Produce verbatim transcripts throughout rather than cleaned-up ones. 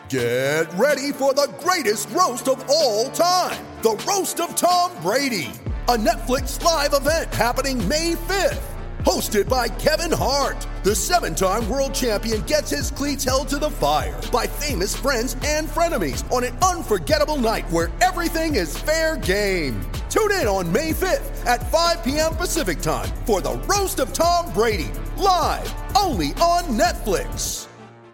Get ready for the greatest roast of all time, the Roast of Tom Brady, a Netflix live event happening May fifth. Hosted by Kevin Hart, the seven-time world champion gets his cleats held to the fire by famous friends and frenemies on an unforgettable night where everything is fair game. Tune in on May fifth at five p.m. Pacific time for the Roast of Tom Brady, live only on Netflix.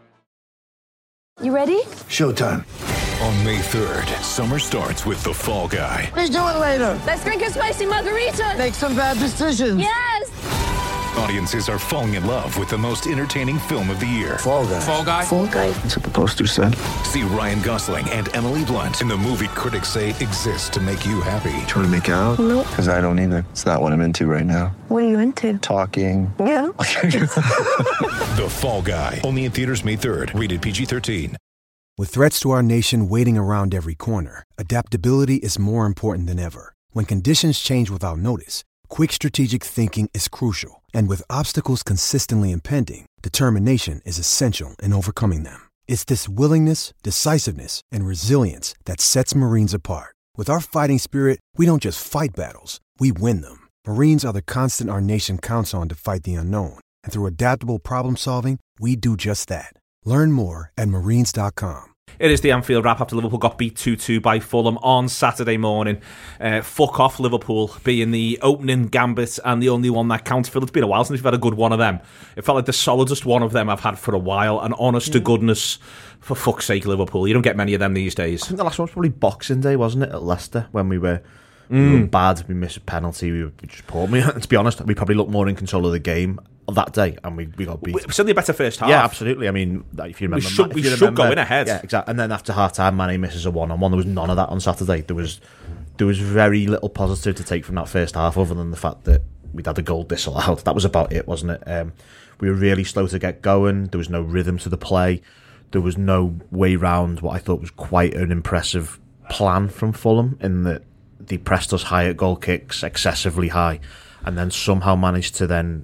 You ready? Showtime. On May third, summer starts with The Fall Guy. Let's do it later. Let's drink a spicy margarita. Make some bad decisions. Yes! Audiences are falling in love with the most entertaining film of the year. Fall Guy. Fall Guy? Fall Guy. That's what the poster said. See Ryan Gosling and Emily Blunt in the movie critics say exists to make you happy. Trying to make it out? Nope. Because I don't either. It's not what I'm into right now. What are you into? Talking. Yeah. The Fall Guy. Only in theaters May third. Rated P G thirteen. With threats to our nation waiting around every corner, adaptability is more important than ever. When conditions change without notice, quick strategic thinking is crucial. And with obstacles consistently impending, determination is essential in overcoming them. It's this willingness, decisiveness, and resilience that sets Marines apart. With our fighting spirit, we don't just fight battles, we win them. Marines are the constant our nation counts on to fight the unknown. And through adaptable problem solving, we do just that. Learn more at marines dot com. It is the Anfield wrap after Liverpool got beat two two by Fulham on Saturday morning. Uh, fuck off Liverpool being the opening gambit and the only one that counts. Phil, it's been a while since we've had a good one of them. It felt like the solidest one of them I've had for a while. And honest to goodness, for fuck's sake, Liverpool, you don't get many of them these days. I think the last one was probably Boxing Day, wasn't it, at Leicester, when we were, mm. we were bad, we missed a penalty, we, were, we just poured me. To be honest, we probably looked more in control of the game that day, and we, we got beat. We, certainly a better first half. Yeah, absolutely. I mean, if you remember, we should, we should remember, go in ahead. Yeah, exactly. And then after half time, Mane misses a one-on-one. There was none of that on Saturday. There was there was very little positive to take from that first half, other than the fact that we'd had a goal disallowed. That was about it, wasn't it? Um, we were really slow to get going. There was no rhythm to the play. There was no way round what I thought was quite an impressive plan from Fulham, in that they pressed us high at goal kicks, excessively high, and then somehow managed to then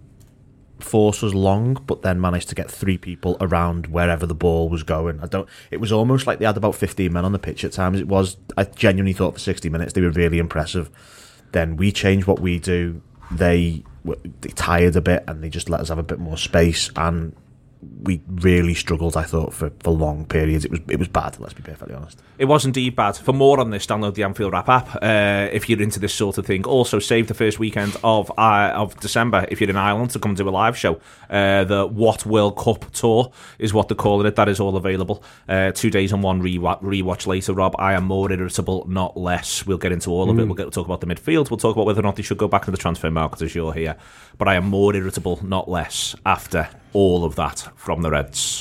force us long, but then managed to get three people around wherever the ball was going. I don't. It was almost like they had about fifteen men on the pitch at times. It was. I genuinely thought for sixty minutes they were really impressive. Then we changed what we do. They they tired a bit, and they just let us have a bit more space. And we really struggled, I thought, for, for long periods. It was it was bad, let's be perfectly honest. It was indeed bad. For more on this, download the Anfield Wrap app uh, if you're into this sort of thing. Also, save the first weekend of uh, of December if you're in Ireland to come do a live show. Uh, the What World Cup Tour is what they're calling it. That is all available. Uh, two days and one rewatch, rewatch later, Rob. I am more irritable, not less. We'll get into all of mm. it. We'll get to talk about the midfield. We'll talk about whether or not they should go back to the transfer market as you're here. But I am more irritable, not less, after all of that from the Reds.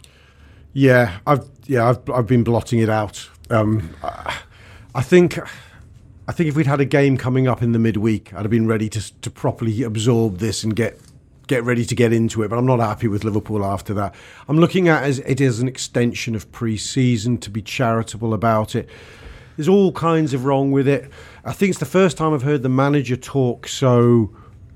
Yeah, I've yeah I've I've been blotting it out. Um, I think I think if we'd had a game coming up in the midweek, I'd have been ready to to properly absorb this and get get ready to get into it. But I'm not happy with Liverpool after that. I'm looking at as it as an extension of pre-season, to be charitable about it. There's all kinds of wrong with it. I think it's the first time I've heard the manager talk so.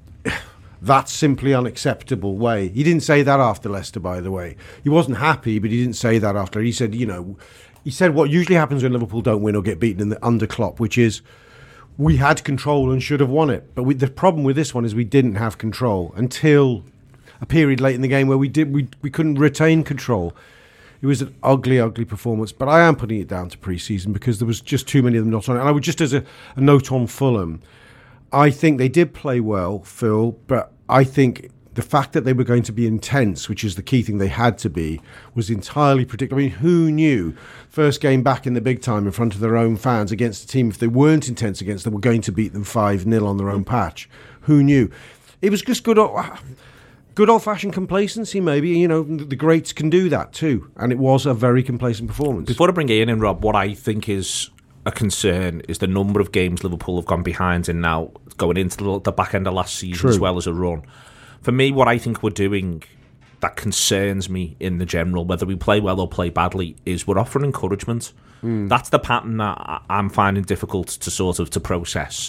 That's simply unacceptable way. He didn't say that after Leicester, by the way. He wasn't happy, but he didn't say that after. He said, you know, he said what usually happens when Liverpool don't win or get beaten in the under Klopp, which is we had control and should have won it. But we, the problem with this one is we didn't have control until a period late in the game where we did we we couldn't retain control. It was an ugly, ugly performance. But I am putting it down to pre-season because there was just too many of them not on it. And I would just, as a, a note on Fulham, I think they did play well, Phil, but I think the fact that they were going to be intense, which is the key thing they had to be, was entirely predictable. I mean, who knew first game back in the big time in front of their own fans against a team, if they weren't intense against them, were going to beat them five nil on their own patch? Who knew? It was just good old, good old-fashioned complacency, maybe. You know, the greats can do that too. And it was a very complacent performance. Before I bring Ian in, Rob, what I think is a concern is the number of games Liverpool have gone behind in now, going into the, the back end of last season True. as well as a run. For me, what I think we're doing that concerns me in the general, whether we play well or play badly, is we're offering encouragement. Mm. That's the pattern that I'm finding difficult to sort of to process.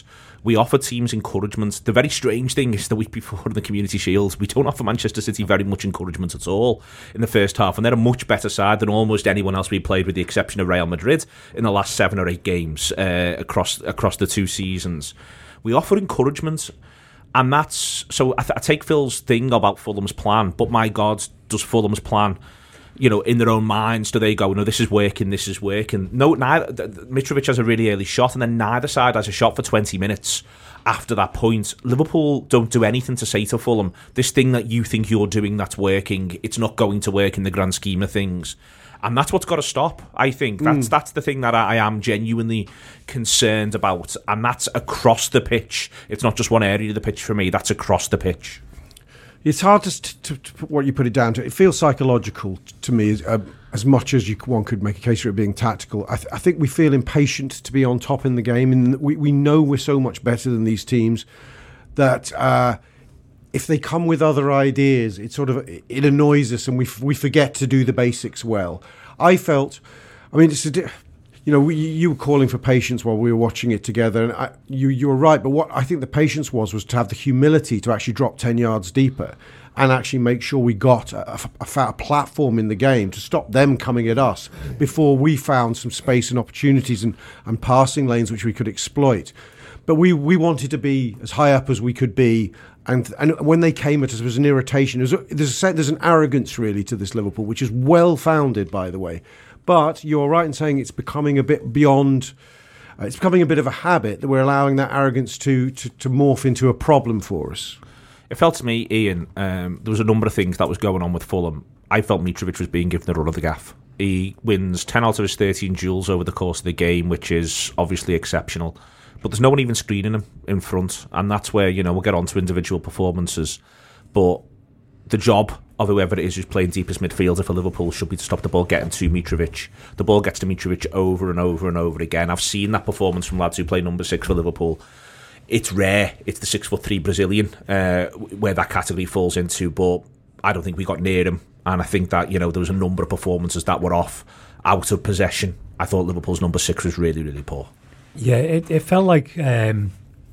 we offer teams encouragement. The very strange thing is the week before in the Community Shield, we don't offer Manchester City very much encouragement at all in the first half, and they're a much better side than almost anyone else we played, with the exception of Real Madrid in the last seven or eight games uh, across across the two seasons. We offer encouragement, and that's so. I, th- I take Phil's thing about Fulham's plan, but my God, does Fulham's plan, you know, in their own minds, do they go, no, this is working, this is working? No, neither. Mitrovic has a really early shot, and then neither side has a shot for twenty minutes after that point. Liverpool don't do anything to say to Fulham, this thing that you think you're doing that's working, it's not going to work in the grand scheme of things. And that's what's got to stop, I think. That's mm. that's the thing that I, I am genuinely concerned about. And that's across the pitch. It's not just one area of the pitch for me, that's across the pitch. It's hard to, to, to put what you put it down to. It feels psychological to me, uh, as much as you, one could make a case for it being tactical. I, th- I think we feel impatient to be on top in the game, and we, we know we're so much better than these teams that uh, if they come with other ideas, it sort of it annoys us, and we f- we forget to do the basics well. I felt, I mean, it's a. Di- You know, we, you were calling for patience while we were watching it together, and I, you you were right. But what I think the patience was was to have the humility to actually drop ten yards deeper and actually make sure we got a, a, a platform in the game to stop them coming at us before we found some space and opportunities and, and passing lanes which we could exploit. But we, we wanted to be as high up as we could be, and and when they came at us, there was an irritation. There was a, there's a, there's an arrogance really to this Liverpool, which is well founded, by the way. But you're right in saying it's becoming a bit beyond, uh, it's becoming a bit of a habit that we're allowing that arrogance to, to, to morph into a problem for us. It felt to me, Ian, um, there was a number of things that was going on with Fulham. I felt Mitrovic was being given the run of the gaff. He wins ten out of his thirteen duels over the course of the game, which is obviously exceptional. But there's no one even screening him in front. And that's where, you know, we'll get on to individual performances. But the job of whoever it is who's playing deepest midfielder for Liverpool should be to stop the ball getting to Mitrovic. The ball gets to Mitrovic over and over and over again. I've seen that performance from lads who play number six for Liverpool. It's rare. It's the six foot three Brazilian uh, where that category falls into, but I don't think we got near him. And I think that, you know, there was a number of performances that were off, out of possession. I thought Liverpool's number six was really, really poor. Yeah, it, it felt like um,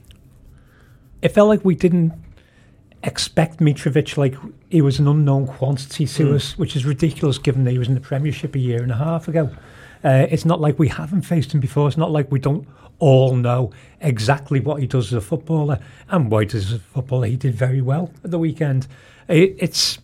it felt like we didn't expect Mitrovic, like he was an unknown quantity to mm. us, which is ridiculous given that he was in the Premiership a year and a half ago. Uh, it's not like we haven't faced him before. It's not like we don't all know exactly what he does as a footballer, and why he does as a footballer. He did very well at the weekend. It, it's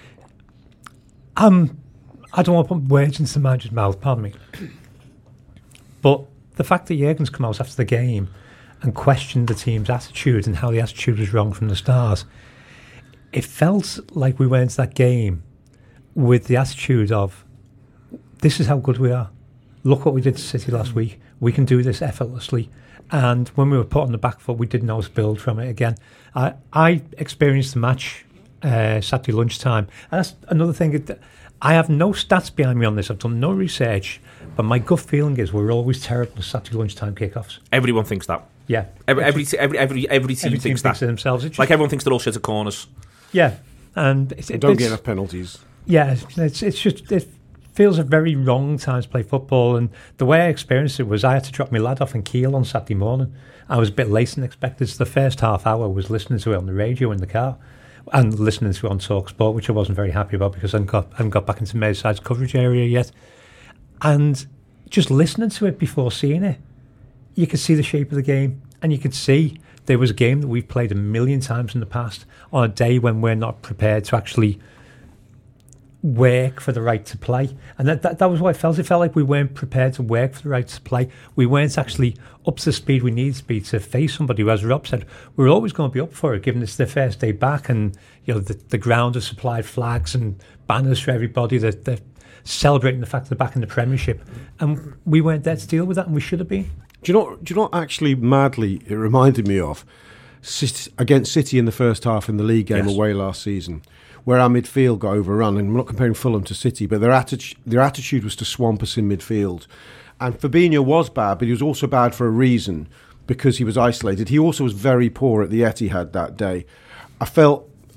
um, I don't want to put words into the manager's mouth, pardon me, but the fact that Jurgen's come out after the game and questioned the team's attitude and how the attitude was wrong from the start, it felt like we went into that game with the attitude of, this is how good we are. Look what we did to City last week. We can do this effortlessly. And when we were put on the back foot, we didn't know how to build from it again. I, I experienced the match uh, Saturday lunchtime. And that's another thing. I have no stats behind me on this. I've done no research. But my gut feeling is we're always terrible at Saturday lunchtime kickoffs. Everyone thinks that. Yeah. Every every every every, every team every thinks team that. Thinks themselves. Just, like everyone thinks they're all shit at corners. Yeah. And it's, it, it, don't it's, get enough penalties. Yeah, it's it's just it feels a very wrong time to play football. And the way I experienced it was I had to drop my lad off in Kiel on Saturday morning. I was a bit later than expected. So the first half hour was listening to it on the radio in the car and listening to it on TalkSport, which I wasn't very happy about because I hadn't got, I hadn't got back into Merseyside's coverage area yet. And just listening to it before seeing it, you could see the shape of the game, and you could see there was a game that we've played a million times in the past on a day when we're not prepared to actually work for the right to play. And that, that, that was what I felt. It felt like we weren't prepared to work for the right to play. We weren't actually up to the speed we needed to be to face somebody who, as Rob said, we're always going to be up for it, given it's their first day back, and you know the, the ground has supplied flags and banners for everybody. That they're celebrating the fact they're back in the Premiership. And we weren't there to deal with that, and we should have been. Do you know, do you know what actually madly it reminded me of? City, against City in the first half in the league game yes. away last season, where our midfield got overrun. And I'm not comparing Fulham to City, but their, atti- their attitude was to swamp us in midfield. And Fabinho was bad, but he was also bad for a reason, because he was isolated. He also was very poor at the Etihad that day. I felt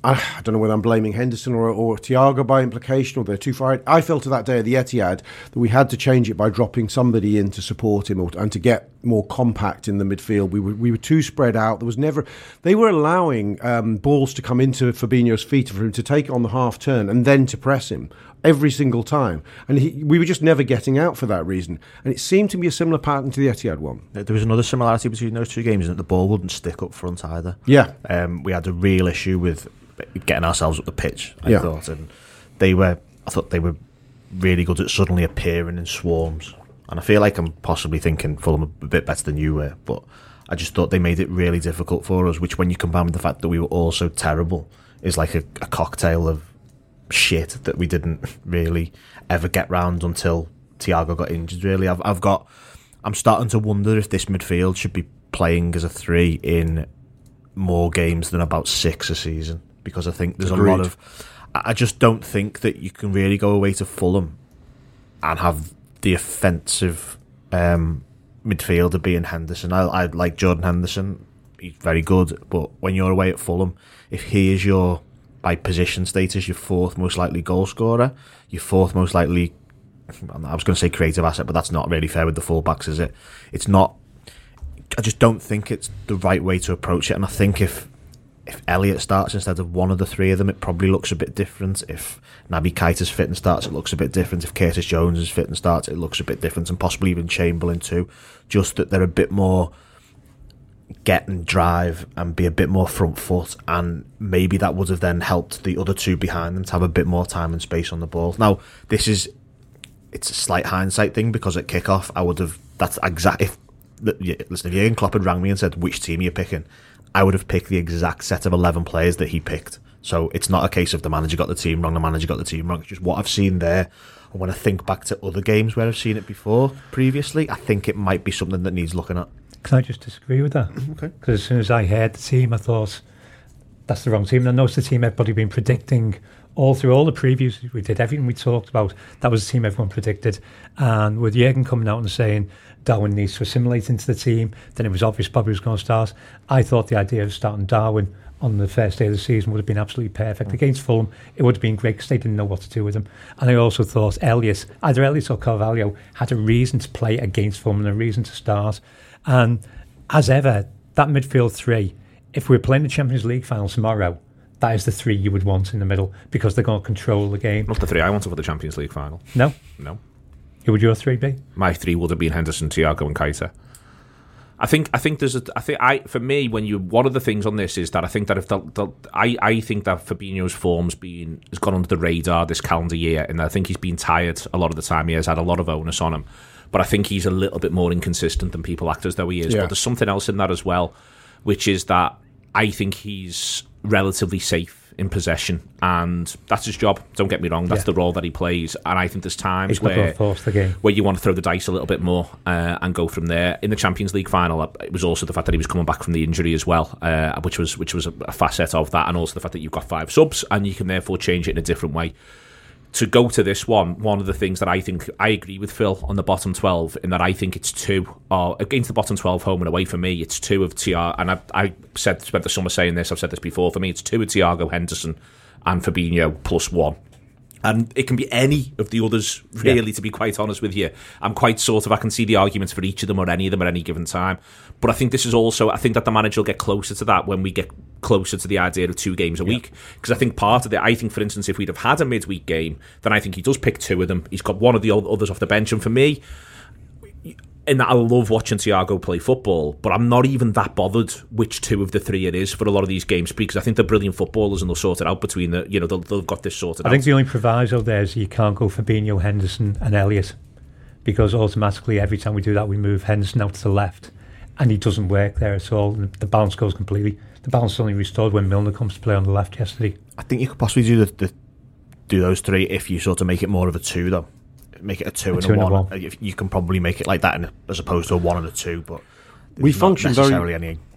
I don't know whether I'm blaming Henderson or, or Thiago by implication, or they're too far. I felt to that day at the Etihad that we had to change it by dropping somebody in to support him or, and to get more compact in the midfield. We were we were too spread out. There was never. They were allowing um, balls to come into Fabinho's feet for him to take on the half turn and then to press him every single time. And he, we were just never getting out for that reason. And it seemed to be a similar pattern to the Etihad one. There was another similarity between those two games, and that the ball wouldn't stick up front either. Yeah. Um, we had a real issue with getting ourselves up the pitch, I yeah. thought. And they were, I thought they were really good at suddenly appearing in swarms. And I feel like I'm possibly thinking Fulham a bit better than you were, but I just thought they made it really difficult for us, which when you combine with the fact that we were all so terrible is like a, a cocktail of shit that we didn't really ever get round until Thiago got injured. Really, I've I've got. I'm starting to wonder if this midfield should be playing as a three in more games than about six a season, because I think there's Agreed. a lot of. I just don't think that you can really go away to Fulham and have the offensive um, midfielder being Henderson. I, I like Jordan Henderson. He's very good, but when you're away at Fulham, if he is your, by position status, your fourth most likely goal scorer, your fourth most likely, I was going to say creative asset, but that's not really fair with the fullbacks, is it? It's not. I just don't think it's the right way to approach it, and I think if if Elliott starts instead of one of the three of them, it probably looks a bit different. If Naby Keita's fit and starts, it looks a bit different. If Curtis Jones is fit and starts, it looks a bit different, and possibly even Chamberlain too. Just that they're a bit more get and drive and be a bit more front foot, and maybe that would have then helped the other two behind them to have a bit more time and space on the ball. Now, this is it's a slight hindsight thing, because at kickoff I would have that's exactly if listen if Jurgen Klopp had rang me and said which team are you picking, I would have picked the exact set of eleven players that he picked. So it's not a case of the manager got the team wrong, the manager got the team wrong. It's just what I've seen there. And when I think back to other games where I've seen it before previously, I think it might be something that needs looking at. Can I just disagree with that? Okay. Because as soon as I heard the team, I thought that's the wrong team. And I know it's the team everybody been predicting all through all the previews we did, everything we talked about. That was the team everyone predicted. And with Jurgen coming out and saying Darwin needs to assimilate into the team, then it was obvious Bobby was going to start. I thought the idea of starting Darwin on the first day of the season would have been absolutely perfect. Mm. Against Fulham, it would have been great because they didn't know what to do with him. And I also thought Elliott, either Elliott or Carvalho, had a reason to play against Fulham and a reason to start. And as ever, that midfield three, if we're playing the Champions League final tomorrow, that is the three you would want in the middle, because they're going to control the game. Not the three I wanted for the Champions League final. No? No. Who would your three be? My three would have been Henderson, Thiago and Keita. I think I think there's a I think I for me when you one of the things on this is that I think that if the, the I, I think that Fabinho's form's been has gone under the radar this calendar year, and I think he's been tired a lot of the time. He has had a lot of onus on him, but I think he's a little bit more inconsistent than people act as though he is. Yeah. But there's something else in that as well, which is that I think he's relatively safe in possession, and that's his job. Don't get me wrong, that's yeah. the role that he plays, and I think there's times he's where force the game. where you want to throw the dice a little bit more uh, and go from there. In the Champions League final, it was also the fact that he was coming back from the injury as well, uh, which was which was a, a facet of that, and also the fact that you've got five subs and you can therefore change it in a different way. To go to this one, one of the things that I think I agree with Phil on the bottom twelve, in that I think it's two uh, against the bottom twelve home and away for me. It's two of Thiago, and I, I said spent the summer saying this. I've said this before. For me, it's two of Thiago, Henderson, and Fabinho plus one. And it can be any of the others, really, yeah. to be quite honest with you. I'm quite sort of, I can see the arguments for each of them or any of them at any given time. But I think this is also, I think that the manager will get closer to that when we get closer to the idea of two games a yeah. week. Because I think part of it, I think, for instance, if we'd have had a midweek game, then I think he does pick two of them. He's got one of the others off the bench. And for me, in that I love watching Thiago play football, but I'm not even that bothered which two of the three it is for a lot of these games, because I think they're brilliant footballers and they'll sort it out between the, you know, they'll, they've got this sorted I out. think the only proviso there is you can't go Fabinho, Henderson and Elliott, because automatically every time we do that we move Henderson out to the left and he doesn't work there at all. The balance goes completely. The balance is only restored when Milner comes to play on the left yesterday. I think you could possibly do the, the do those three if you sort of make it more of a two though. Make it a two, a and, two a and a one. one. You can probably make it like that, in a, as opposed to a one and a two. But we function necessarily very. any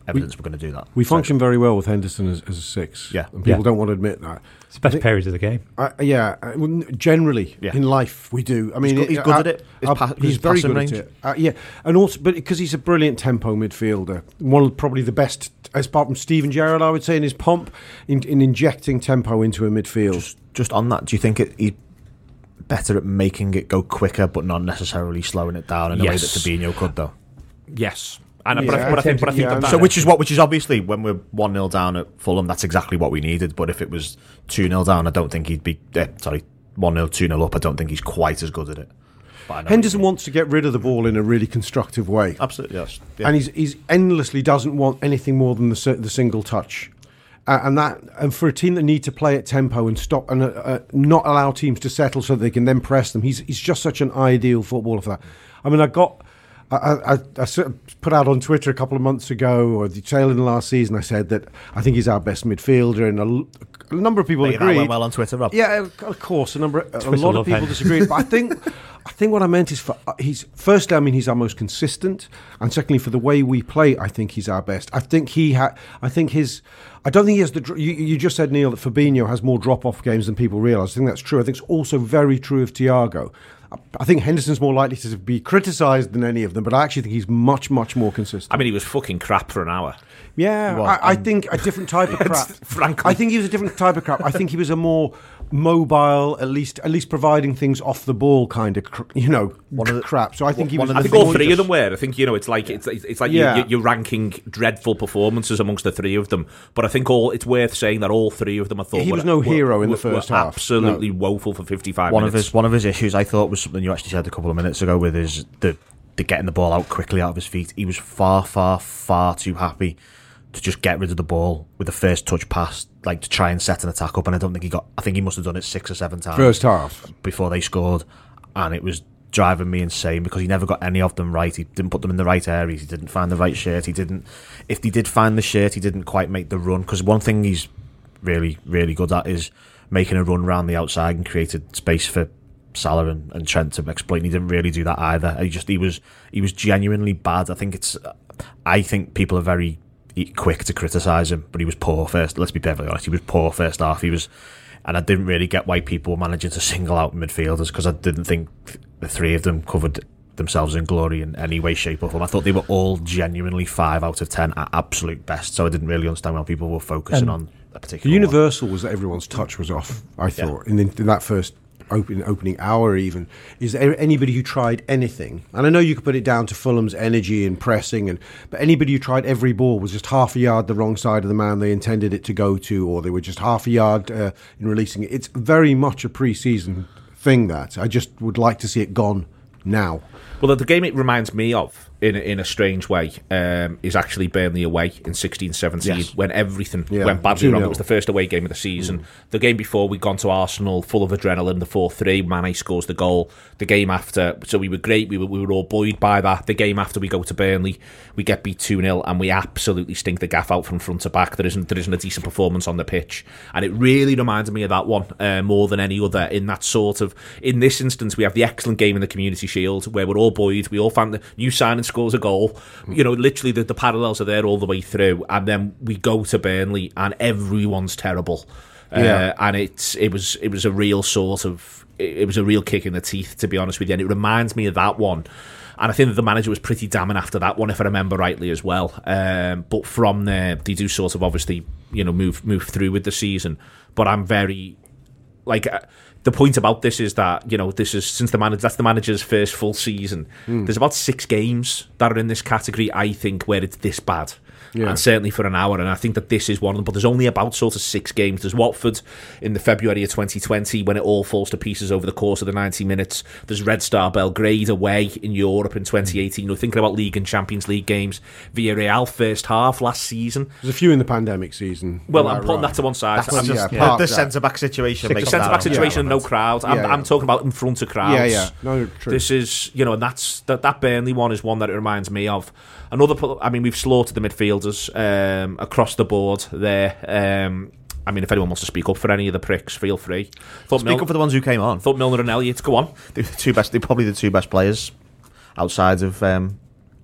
evidence we, we're going to do that. We function so. very well with Henderson as, as a six. Yeah. And people yeah. don't want to admit that. It's the best period of the game. Uh, yeah. Uh, generally, yeah. in life, we do. I mean, he's, he's it, good uh, at it. His uh, pa- he's his very good range. at it. Uh, yeah. And also, but because he's a brilliant tempo midfielder, one of probably the best, apart from Steven Gerrard, I would say, in his pomp, in, in injecting tempo into a midfield. Just, just on that, do you think it, he's better at making it go quicker, but not necessarily slowing it down in a yes. way that Fabinho could, though? Yes. And, yeah, but, I, but I think, but I think yeah, that so, which is what, which is obviously when we're one nil down at Fulham, that's exactly what we needed. But if it was two nil down, I don't think he'd be. Uh, sorry, one nil, two nil up. I don't think he's quite as good at it. Henderson wants to get rid of the ball in a really constructive way. Absolutely, yes. Yeah. And he's he's endlessly doesn't want anything more than the the single touch. Uh, and that, and for a team that need to play at tempo and stop and uh, uh, not allow teams to settle so that they can then press them, he's he's just such an ideal footballer for that. I mean, I got. I, I, I put out on Twitter a couple of months ago, or the tail end of last season, I said that I think he's our best midfielder, and a, a number of people But agreed. That went well on Twitter, Rob. Yeah, of course, a number, a lot of people disagreed. But I think, I think what I meant is, for he's firstly, I mean, he's our most consistent, and secondly, for the way we play, I think he's our best. I think he ha I think his. I don't think he has the. You, you just said, Neil, that Fabinho has more drop-off games than people realise. I think that's true. I think it's also very true of Thiago. I think Henderson's more likely to be criticised than any of them, but I actually think he's much, much more consistent. I mean, he was fucking crap for an hour. Yeah, Well, I, I um, think a different type of crap. Frankly. I think he was a different type of crap. I think he was a more mobile, at least at least providing things off the ball kind of, cr you know, One of the- crap. So I think he one was. of I the think all things- three of them were. I think, you know, it's like it's it's like Yeah. you, you're ranking dreadful performances amongst the three of them. But I think all it's worth saying that all three of them, I thought, He were, was no were, hero in were, the first were half. absolutely No. woeful for fifty-five One minutes. of his one of his issues, I thought, was something you actually said a couple of minutes ago, with his the, the getting the ball out quickly out of his feet. He was far, far, far too happy to just get rid of the ball with the first touch pass, like to try and set an attack up. And I don't think he got. I think he must have done it six or seven times First half. before they scored, and it was driving me insane because he never got any of them right. He didn't put them in the right areas. He didn't find the right shirt. He didn't. If he did find the shirt, he didn't quite make the run. Because one thing he's really, really good at is making a run round the outside and created space for Salah and, and Trent to exploit. And he didn't really do that either. He just he was he was genuinely bad. I think it's. I think people are very quick to criticise him, but he was poor first. Let's be perfectly honest. He was poor first half. He was, and I didn't really get why people were managing to single out midfielders, because I didn't think the three of them covered themselves in glory in any way, shape, or form. I thought they were all genuinely five out of ten at absolute best. So I didn't really understand why people were focusing Um, on a particular. The universal one. Was that everyone's touch was off. I thought Yeah. in, the, in that first open, opening hour, even is there anybody who tried anything? And I know you could put it down to Fulham's energy and pressing, and but anybody who tried every ball was just half a yard the wrong side of the man they intended it to go to, or they were just half a yard uh, in releasing it. It's very much a pre-season thing. That I just would like to see it gone now. Well, the game it reminds me of, in a, in a strange way, um, is actually Burnley away in sixteen seventeen, Yes. when everything Yeah, went badly wrong. two nil. It was the first away game of the season. Mm. The game before, we'd gone to Arsenal full of adrenaline, the four three, Mane scores the goal. The game after, so we were great, we were, we were all buoyed by that. The game after, we go to Burnley, we get beat two nil, and we absolutely stink the gaff out from front to back. There isn't, there isn't a decent performance on the pitch. And it really reminded me of that one uh, more than any other, in that sort of, in this instance, we have the excellent game in the Community Shield, where we're all buoyed, we all found the new signing scores a goal. You know, literally the, the parallels are there all the way through, and then we go to Burnley and everyone's terrible. Yeah. Uh, and it's it was it was a real sort of it, it was a real kick in the teeth, to be honest with you. And it reminds me of that one. And I think that the manager was pretty damning after that one, if I remember rightly as well. Um, but from there, they do sort of obviously, you know, move move through with the season. But I'm very like. Uh, The point about this is that, you know, this is since the manager that's the manager's first full season. Mm. There's about six games that are in this category, I think, where it's this bad. Yeah. And certainly for an hour, and I think that this is one of them. But there's only about sort of six games. There's Watford in the February of twenty twenty, when it all falls to pieces over the course of the ninety minutes. There's Red Star Belgrade away in Europe in twenty eighteen. You know, thinking about League and Champions League games. Villarreal first half last season. There's a few in the pandemic season. Well, I'm putting right. that to one side. That's I'm just, yeah, yeah, the that. centre-back situation. The centre-back situation and no crowd. I'm, yeah, yeah. I'm talking about in front of crowds. Yeah, yeah. No, true. This is, you know, and that's that, that Burnley one is one that it reminds me of. Another, I mean, we've slaughtered the midfielders um, across the board there. Um, I mean, if anyone wants to speak up for any of the pricks, feel free. Thought speak Mil- up for the ones who came on. Thought Milner and Elliott. Go on. They're the two best. They're probably the two best players outside of um,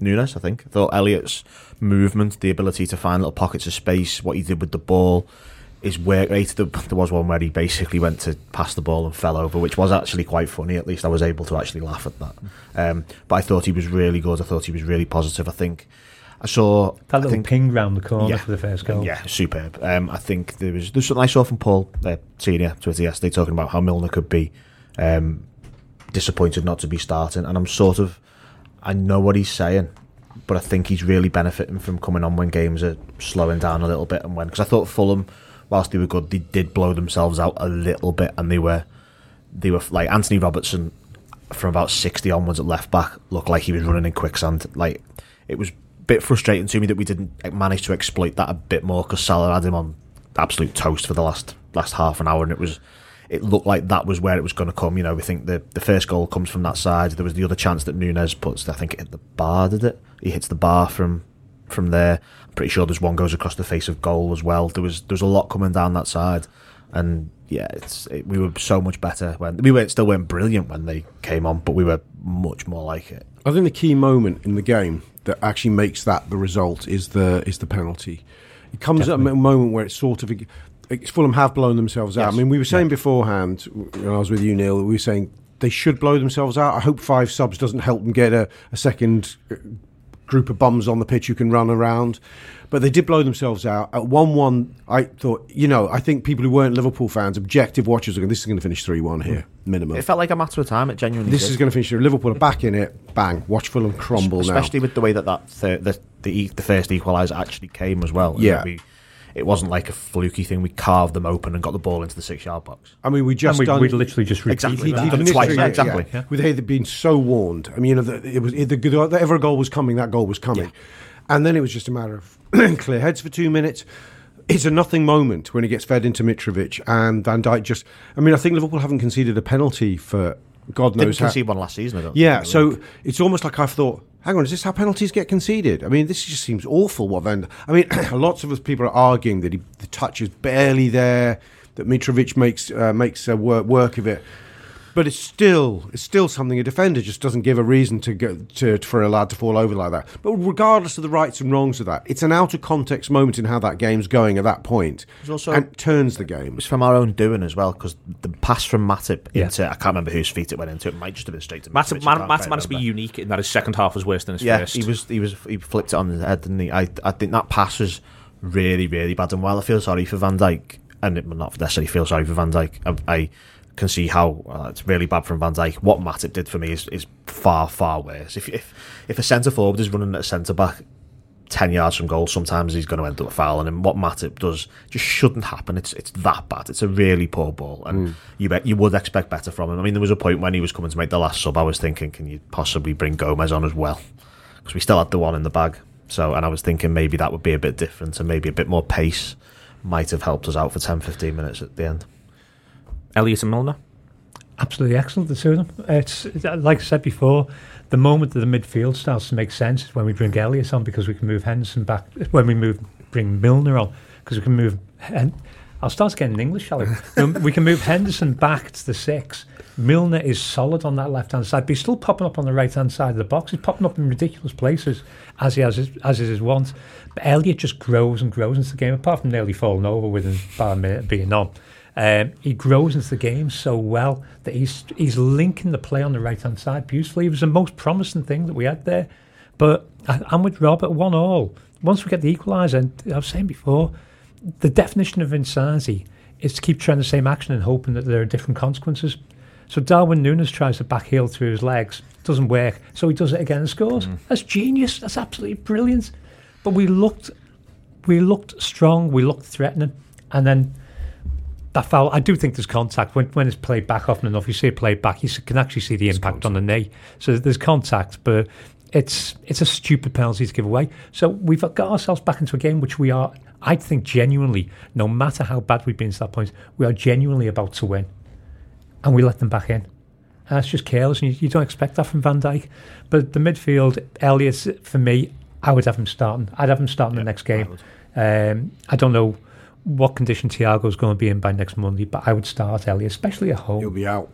Nunes, I think. I thought Elliott's movement, the ability to find little pockets of space, what he did with the ball, his work rate. There was one where he basically went to pass the ball and fell over, which was actually quite funny. At least I was able to actually laugh at that. Um, but I thought he was really good. I thought he was really positive. I think I saw that little I think, ping round the corner yeah, for the first goal. Yeah, superb. Um, I think there was there's something I saw from Paul uh, Senior Twitter yesterday talking about how Milner could be um, disappointed not to be starting, and I'm sort of I know what he's saying, but I think he's really benefiting from coming on when games are slowing down a little bit, and when because I thought Fulham, whilst they were good, they did blow themselves out a little bit, and they were they were like Anthony Robertson from about sixty onwards at left back looked like he was running in quicksand. Like it was a bit frustrating to me that we didn't manage to exploit that a bit more, because Salah had him on absolute toast for the last last half an hour, and it was it looked like that was where it was going to come. You know, we think the the first goal comes from that side. There was the other chance that Nunes puts. I think it hit the bar. Did it? He hits the bar from from there. I'm pretty sure there's one goes across the face of goal as well. There was there was a lot coming down that side, and yeah, it's it, we were so much better when we weren't still weren't brilliant when they came on, but we were much more like it. I think the key moment in the game that actually makes that the result is the is the penalty. It comes Definitely. at a moment where it's sort of it's Fulham have blown themselves out. Yes. I mean, we were saying yeah. beforehand when I was with you, Neil, we were saying they should blow themselves out. I hope five subs doesn't help them get a, a second group of bums on the pitch who can run around. But they did blow themselves out. At one one, I thought, you know, I think people who weren't Liverpool fans, objective watchers, are going, this is going to finish three one here, minimum. It felt like a matter of time. It genuinely This did. is going to finish. Liverpool are back in it. Bang. Watch Fulham crumble Especially now. Especially with the way that, that thir- the, the the first equaliser actually came as well. Yeah. We, it wasn't like a fluky thing. We carved them open and got the ball into the six-yard box. I mean, we just and we, done... we literally just repeated exactly that. that. Twice, yeah, exactly. Yeah. With Hayden being so warned. I mean, you know, the, it was the, the, whatever goal was coming, that goal was coming. Yeah. And then it was just a matter of clear heads for two minutes. It's a nothing moment when he gets fed into Mitrovic, and Van Dijk just... I mean, I think Liverpool haven't conceded a penalty for God knows Didn't how... concede one last season, I don't Yeah, think. so it's almost like I've thought, hang on, is this how penalties get conceded? I mean, this just seems awful what Van... I mean, lots of us people are arguing that he, the touch is barely there, that Mitrovic makes uh, makes uh, work, work of it. But it's still it's still something a defender just doesn't give a reason to go to for a lad to fall over like that. But regardless of the rights and wrongs of that, it's an out of context moment in how that game's going at that point, also, and it turns the game. It was from our own doing as well, because the pass from Matip Yeah. into I can't remember whose feet it went into. It might just have been straight to Matip. Mitrovic, I Matip, can't Matip quite managed to be remember. unique in that his second half was worse than his Yeah, first. he was he was he flipped it on his head, didn't he? I I think that pass was really really bad, and while I feel sorry for Van Dijk, and it, not necessarily feel sorry for Van Dijk, I, I can see how uh, it's really bad from Van Dijk. What Matip did for me is, is far far worse. If if if a centre forward is running at a centre back ten yards from goal, sometimes he's going to end up fouling, and what Matip does just shouldn't happen. It's it's that bad. It's a really poor ball, and mm. you bet you would expect better from him. I mean, there was a point when he was coming to make the last sub, I was thinking, can you possibly bring Gomez on as well? Because we still had the one in the bag. So, and I was thinking maybe that would be a bit different, and maybe a bit more pace might have helped us out for ten fifteen minutes at the end. Elliott and Milner? Absolutely excellent, the two of them. It's, it's like I said before, the moment that the midfield starts to make sense is when we bring Elliott on, because we can move Henderson back. When we move, bring Milner on, because we can move. Hen- I'll start getting English, shall we? We can move Henderson back to the six. Milner is solid on that left hand side, but he's still popping up on the right hand side of the box. He's popping up in ridiculous places, as he has his, as is his want. But Elliott just grows and grows into the game, apart from nearly falling over with him about a minute being on. Um, he grows into the game so well that he's he's linking the play on the right hand side beautifully. It was the most promising thing that we had there. But I, I'm with Rob at one all. Once we get the equaliser, and I was saying before, the definition of insanity is to keep trying the same action and hoping that there are different consequences. So Darwin Núñez tries to back heel through his legs, doesn't work, so he does it again and scores. Mm. That's genius. That's absolutely brilliant. But we looked, we looked strong, we looked threatening, and then that foul, I do think there's contact. When when it's played back often enough, you see it played back, you can actually see the impact contact on the knee. So there's contact, but it's it's a stupid penalty to give away. So we've got ourselves back into a game which we are, I think, genuinely, no matter how bad we've been to that point, we are genuinely about to win. And we let them back in. And that's just careless, and you, you don't expect that from Van Dijk. But the midfield, Elliott, for me, I would have him starting. I'd have him starting yeah, the next game. I, um, I don't know what condition Thiago's going to be in by next Monday, but I would start Elliott, especially at home. He'll be out.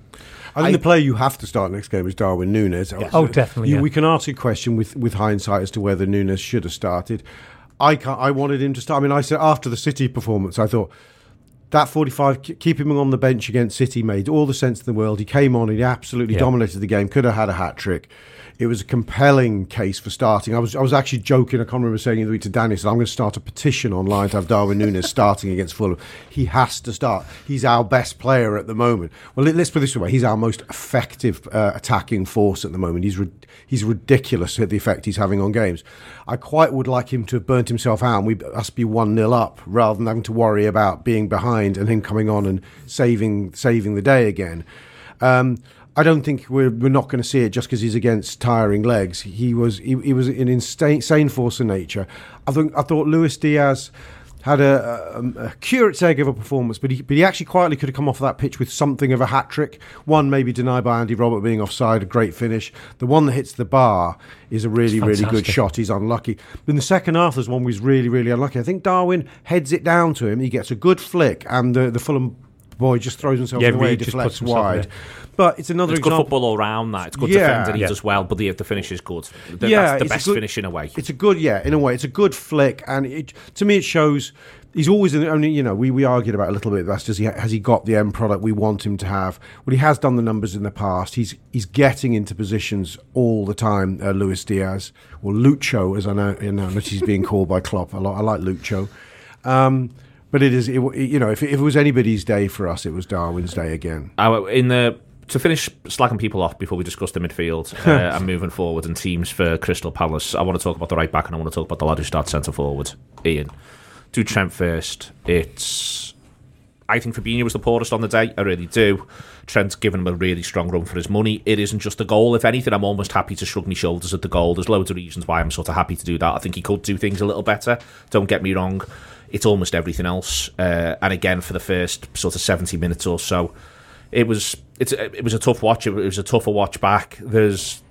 I think I, the player you have to start next game is Darwin Núñez. Yeah. Oh, definitely. You, yeah. We can ask a question with, with hindsight as to whether Núñez should have started. I can't, I wanted him to start. I mean, I said after the City performance, I thought that forty-five, keep him on the bench against City made all the sense in the world. He came on, he absolutely yeah. dominated the game, could have had a hat-trick. It was a compelling case for starting. I was I was actually joking, I can't remember saying it to Danny, I said, I'm going to start a petition online to have Darwin Núñez starting against Fulham. He has to start. He's our best player at the moment. Well, let's put it this way, he's our most effective uh, attacking force at the moment. He's ri- he's ridiculous at the effect he's having on games. I quite would like him to have burnt himself out and we us be one nil up rather than having to worry about being behind and him coming on and saving saving the day again. Um, I don't think we're we're not going to see it just because he's against tiring legs. He was he, he was an insane, insane force of nature. I think I thought Luis Diaz had a, a, a curate's egg of a performance, but he but he actually quietly could have come off that pitch with something of a hat trick. One maybe denied by Andy Robert being offside, a great finish. The one that hits the bar is a really really good shot. He's unlucky. But in the second half, there's one where he's really really unlucky. I think Darwin heads it down to him. He gets a good flick, and the the Fulham boy just throws himself yeah, in the way, really deflects wide. But it's another it's example. good football all round that. It's good yeah, defending, he yeah. does well, but the, the finish is good. The, yeah, that's the it's best a good, finish in a way. It's a good, yeah, in a way. It's a good flick, and it, to me it shows he's always in the only, you know, we, we argued about it a little bit, that's just, he, has he got the end product we want him to have? Well, he has done the numbers in the past. He's he's getting into positions all the time, uh, Luis Diaz, or Lucho, as I know, you know that he's being called by Klopp. I, like, I like Lucho. Um, But it is, it, you know, if it, if it was anybody's day for us, it was Darwin's day again. Uh, in the to finish slagging people off before we discuss the midfield uh, and moving forward and teams for Crystal Palace, I want to talk about the right back and I want to talk about the lad who starts centre forward, Ian. Do Trent first. It's, I think Fabinho was the poorest on the day. I really do. Trent's given him a really strong run for his money. It isn't just a goal. If anything, I'm almost happy to shrug my shoulders at the goal. There's loads of reasons why I'm sort of happy to do that. I think he could do things a little better. Don't get me wrong. It's almost everything else. Uh, and again, for the first sort of seventy minutes or so, it was it's it was a tough watch. It was a tougher watch back. There's,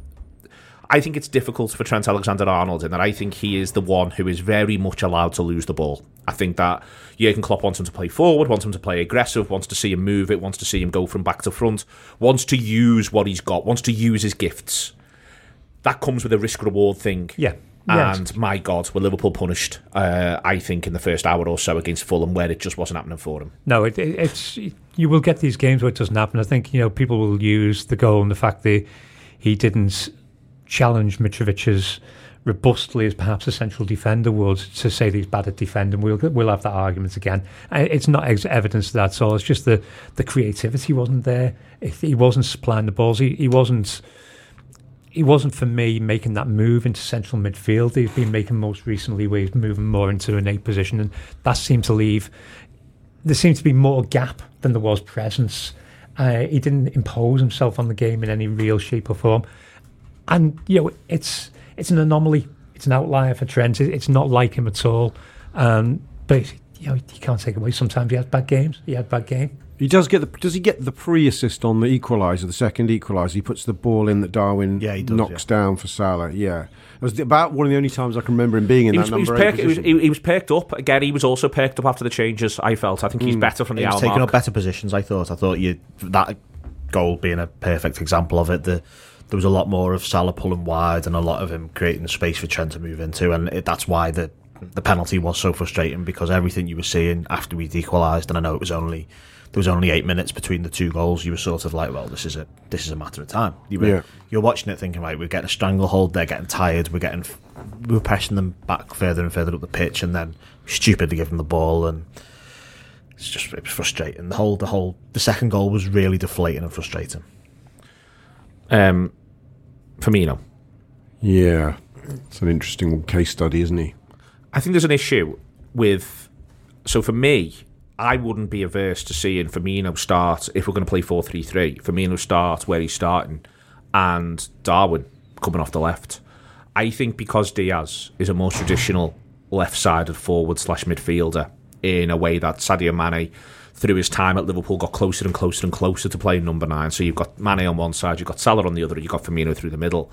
I think it's difficult for Trent Alexander-Arnold in that I think he is the one who is very much allowed to lose the ball. I think that Jurgen Klopp wants him to play forward, wants him to play aggressive, wants to see him move it, wants to see him go from back to front, wants to use what he's got, wants to use his gifts. That comes with a risk-reward thing. Yeah. And yes. my God, were Liverpool punished, uh, I think, in the first hour or so against Fulham, where it just wasn't happening for them. No, it, it, it's you will get these games where it doesn't happen. I think, you know, people will use the goal and the fact that he didn't challenge Mitrovic's robustly as perhaps a central defender would to say that he's bad at defending. We'll we'll have that argument again. It's not ex- evidence of that at all. It's just the, the creativity wasn't there. If he wasn't supplying the balls. He, he wasn't... He wasn't, for me, making that move into central midfield. He's been making most recently where he's moving more into an eight position, and that seemed to leave... There seemed to be more gap than there was presence. Uh, he didn't impose himself on the game in any real shape or form. And, you know, it's it's an anomaly. It's an outlier for Trent. It's not like him at all. Um, but, you know, you can't take away. Sometimes he has bad games. He had bad game. He does get the. Does he get the pre-assist on the equaliser, the second equaliser? He puts the ball in that Darwin yeah, he does, knocks yeah. down for Salah. Yeah, it was about one of the only times I can remember him being in he that was, number he was eight perk, he, was, position. he, he was perked up again. He was also perked up after the changes. I felt. I think he's mm. better from the he was hour taking mark. up better positions. I thought. I thought you that goal being a perfect example of it. The, there was a lot more of Salah pulling wide and a lot of him creating space for Trent to move into, and it, that's why the the penalty was so frustrating, because everything you were seeing after we'd equalised, and I know it was only. There was only eight minutes between the two goals. You were sort of like, well, this is a this is a matter of time. You were, yeah. You're watching it thinking, right, we're getting a stranglehold. They're getting tired. We're getting we were pressing them back further and further up the pitch, and then stupid to give them the ball, and it's just it was frustrating. The whole the whole the second goal was really deflating and frustrating. Um, Firmino. Yeah, it's an interesting case study, isn't he? I think there's an issue with. So for me. I wouldn't be averse to seeing Firmino start, if we're going to play four three three, Firmino start where he's starting and Darwin coming off the left. I think because Diaz is a more traditional left-sided forward slash midfielder in a way that Sadio Mane, through his time at Liverpool, got closer and closer and closer to playing number nine. So you've got Mane on one side, you've got Salah on the other, you've got Firmino through the middle.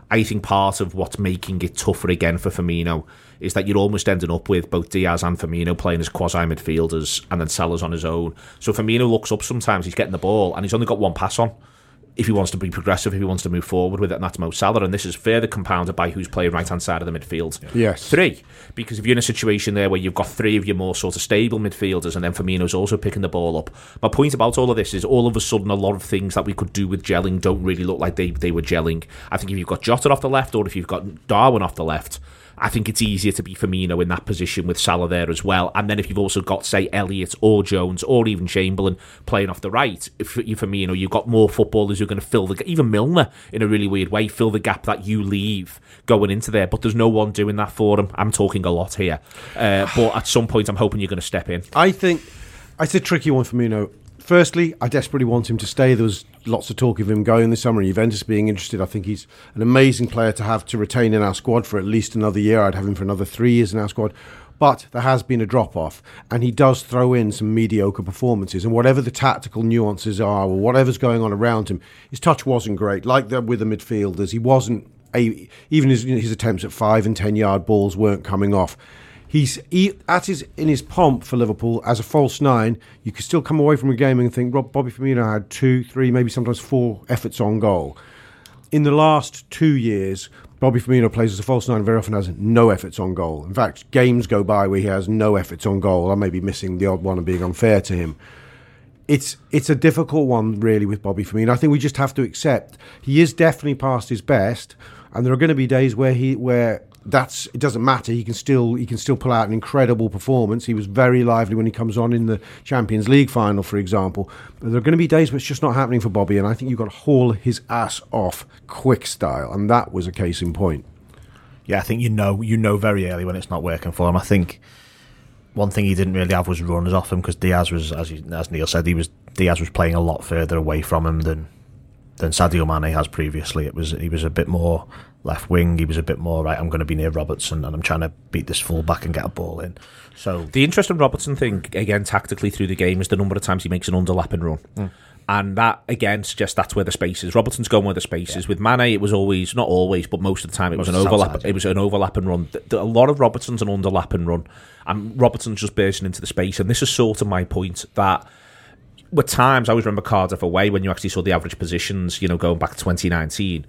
I think part of what's making it tougher again for Firmino is that you're almost ending up with both Diaz and Firmino playing as quasi-midfielders, and then Salah's on his own. So Firmino looks up sometimes, he's getting the ball, and he's only got one pass on if he wants to be progressive, if he wants to move forward with it, and that's Mo Salah. And this is further compounded by who's playing right-hand side of the midfield. Yes. Three, because if you're in a situation there where you've got three of your more sort of stable midfielders, and then Firmino's also picking the ball up. My point about all of this is all of a sudden a lot of things that we could do with gelling don't really look like they, they were gelling. I think if you've got Jota off the left, or if you've got Darwin off the left, I think it's easier to be Firmino in that position with Salah there as well. And then if you've also got, say, Elliott or Jones or even Chamberlain playing off the right, if you're Firmino, you've got more footballers who are going to fill the... Even Milner, in a really weird way, fill the gap that you leave going into there. But there's no one doing that for him. I'm talking a lot here. Uh, but at some point, I'm hoping you're going to step in. I think it's a tricky one for Firmino. Firstly, I desperately want him to stay. There was lots of talk of him going this summer, and Juventus being interested. I think he's an amazing player to have to retain in our squad for at least another year. I'd have him for another three years in our squad. But there has been a drop-off, and he does throw in some mediocre performances. And whatever the tactical nuances are, or whatever's going on around him, his touch wasn't great. Like that with the midfielders, he wasn't... A, even his, his attempts at five and ten-yard balls weren't coming off. He's he, at his in his pomp for Liverpool as a false nine. You could still come away from a game and think Rob, Bobby Firmino had two, three, maybe sometimes four efforts on goal. In the last two years, Bobby Firmino plays as a false nine and very often has no efforts on goal. In fact, games go by where he has no efforts on goal. I may be missing the odd one and being unfair to him. It's it's a difficult one, really, with Bobby Firmino. I think we just have to accept he is definitely past his best, and there are going to be days where he where. That's it doesn't matter. He can still he can still pull out an incredible performance. He was very lively when he comes on in the Champions League final, for example. But there are going to be days where it's just not happening for Bobby, and I think you've got to haul his ass off quick style, and that was a case in point. Yeah, I think you know you know very early when it's not working for him. I think one thing he didn't really have was runners off him, because Diaz was, as he, as Neil said, he was Diaz was playing a lot further away from him than than Sadio Mane has previously. It was he was a bit more left wing. He was a bit more, right, I'm going to be near Robertson and I'm trying to beat this full back and get a ball in. So the interesting Robertson thing, again, tactically through the game, is the number of times he makes an underlapping run. Mm. And that, again, suggests that's where the space is. Robertson's going where the space is. Yeah. With Mane, it was always, not always, but most of the time, it most was an overlap. Outside, yeah. It was an overlapping run. The, the, a lot of Robertson's an underlapping run. And Robertson's just bursting into the space. And this is sort of my point, that with times, I always remember Cardiff away, when you actually saw the average positions, you know, going back to twenty nineteen,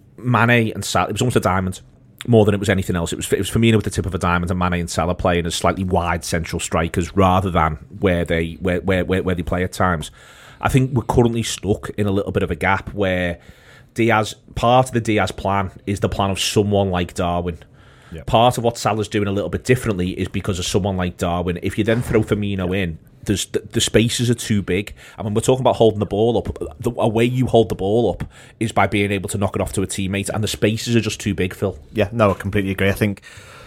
Mane and Salah, it was almost a diamond more than it was anything else. It was it was Firmino with the tip of a diamond, and Mane and Salah playing as slightly wide central strikers rather than where they where where where, where they play at times. I think we're currently stuck in a little bit of a gap where Diaz, part of the Diaz plan is the plan of someone like Darwin. Yep. Part of what Salah's doing a little bit differently is because of someone like Darwin. If you then throw Firmino yep. in, there's the, the spaces are too big. And when we're talking about holding the ball up, the a way you hold the ball up is by being able to knock it off to a teammate, and the spaces are just too big, Phil. Yeah, no, I completely agree. I think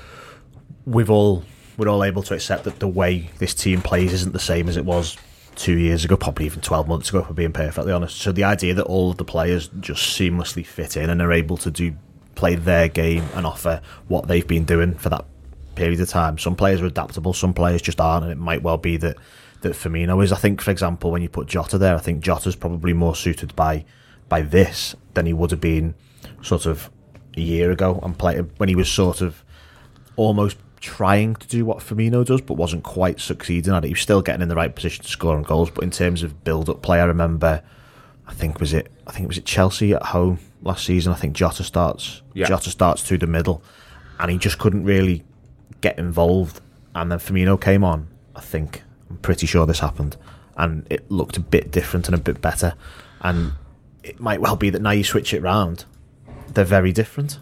we've all we're all able to accept that the way this team plays isn't the same as it was two years ago, probably even twelve months ago, if we're being perfectly honest. So the idea that all of the players just seamlessly fit in and are able to do play their game and offer what they've been doing for that period of time. Some players are adaptable, some players just aren't, and it might well be that that Firmino is. I think, for example, when you put Jota there, I think Jota's probably more suited by by this than he would have been sort of a year ago, and play, when he was sort of almost trying to do what Firmino does but wasn't quite succeeding at it. He was still getting in the right position to score on goals, but in terms of build-up play, I remember I think was it I think it was at Chelsea at home last season. I think Jota starts yeah. Jota starts through the middle, and he just couldn't really get involved, and then Firmino came on. I think I'm pretty sure this happened, and it looked a bit different and a bit better. And it might well be that now you switch it round, they're very different.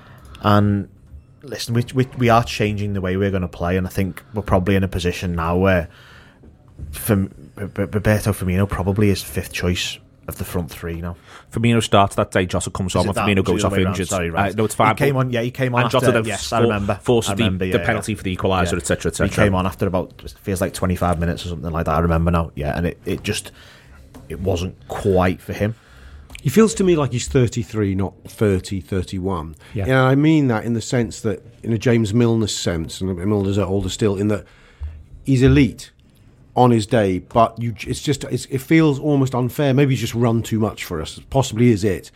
And listen, we we, we are changing the way we're going to play, and I think we're probably in a position now where Firm, Roberto Firmino probably is fifth choice of the front three now. Firmino starts that day, Jota comes on, and Firmino goes off injured. Sorry, right. Uh, no, it's fine. He came on, yeah, he came on and after, Jota then yes, for, I remember. forced I remember, the, yeah, the penalty yeah. for the equaliser, et cetera, et cetera. He came on after about, it feels like twenty-five minutes or something like that, I remember now. Yeah, and it, it just, it wasn't quite for him. He feels to me like he's thirty-three, not thirty, thirty-one. Yeah. And I mean that in the sense that, in a James Milner sense, and Milner's older still, in that he's elite on his day, but you, it's just it's, it feels almost unfair. Maybe he's just run too much for us. Possibly is it.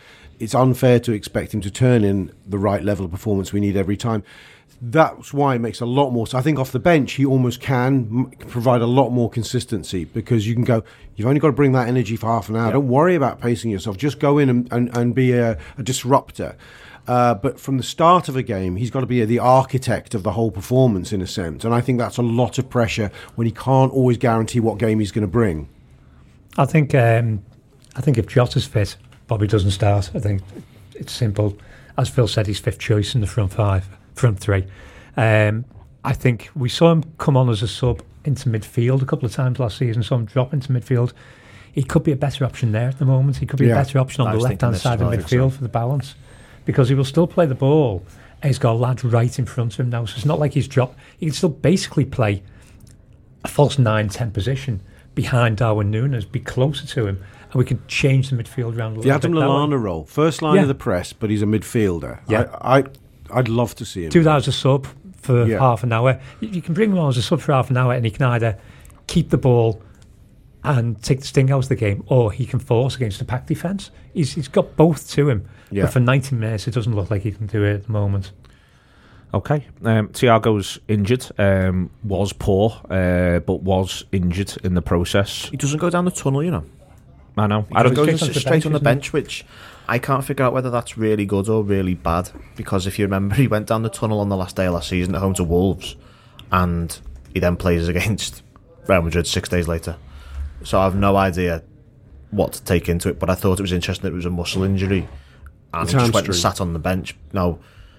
it's unfair to expect him to turn in the right level of performance we need every time. That's why it makes a lot more. So I think off the bench, he almost can m- provide a lot more consistency, because you can go, you've only got to bring that energy for half an hour. Yep. Don't worry about pacing yourself. Just go in and, and, and be a, a disruptor. Uh, but from the start of a game, he's got to be a, the architect of the whole performance, in a sense. And I think that's a lot of pressure when he can't always guarantee what game he's going to bring. I think um, I think if Jota's fit, Bobby doesn't start. I think it's simple. As Phil said, he's fifth choice in the front five. Front three. Um, I think we saw him come on as a sub into midfield a couple of times last season, saw him drop into midfield. He could be a better option there at the moment. He could be yeah. a better option on the left-hand side of midfield so. for the balance, because he will still play the ball. And he's got a lad right in front of him now, so it's not like he's dropped. He can still basically play a false nine ten position behind Darwin Núñez, be closer to him, and we can change the midfield round a little the Adam bit. The Lallana role, first line yeah. of the press, but he's a midfielder. Yeah. I... I I'd love to see him. Do that as a sub for yeah. half an hour. You, you can bring him on as a sub for half an hour, and he can either keep the ball and take the sting out of the game, or he can force against the pack defence. He's He's got both to him. Yeah. But for ninety minutes, it doesn't look like he can do it at the moment. Okay. Um, Thiago's injured, um, was poor, uh, but was injured in the process. He doesn't go down the tunnel, you know. I know. He I don't goes straight, straight, on the, straight bench, on the bench, which I can't figure out whether that's really good or really bad. Because if you remember, he went down the tunnel on the last day of last season at home to Wolves, and he then plays against Real Madrid six days later. So I have no idea what to take into it, but I thought it was interesting that it was a muscle injury, and he just went and sat on the bench. Now,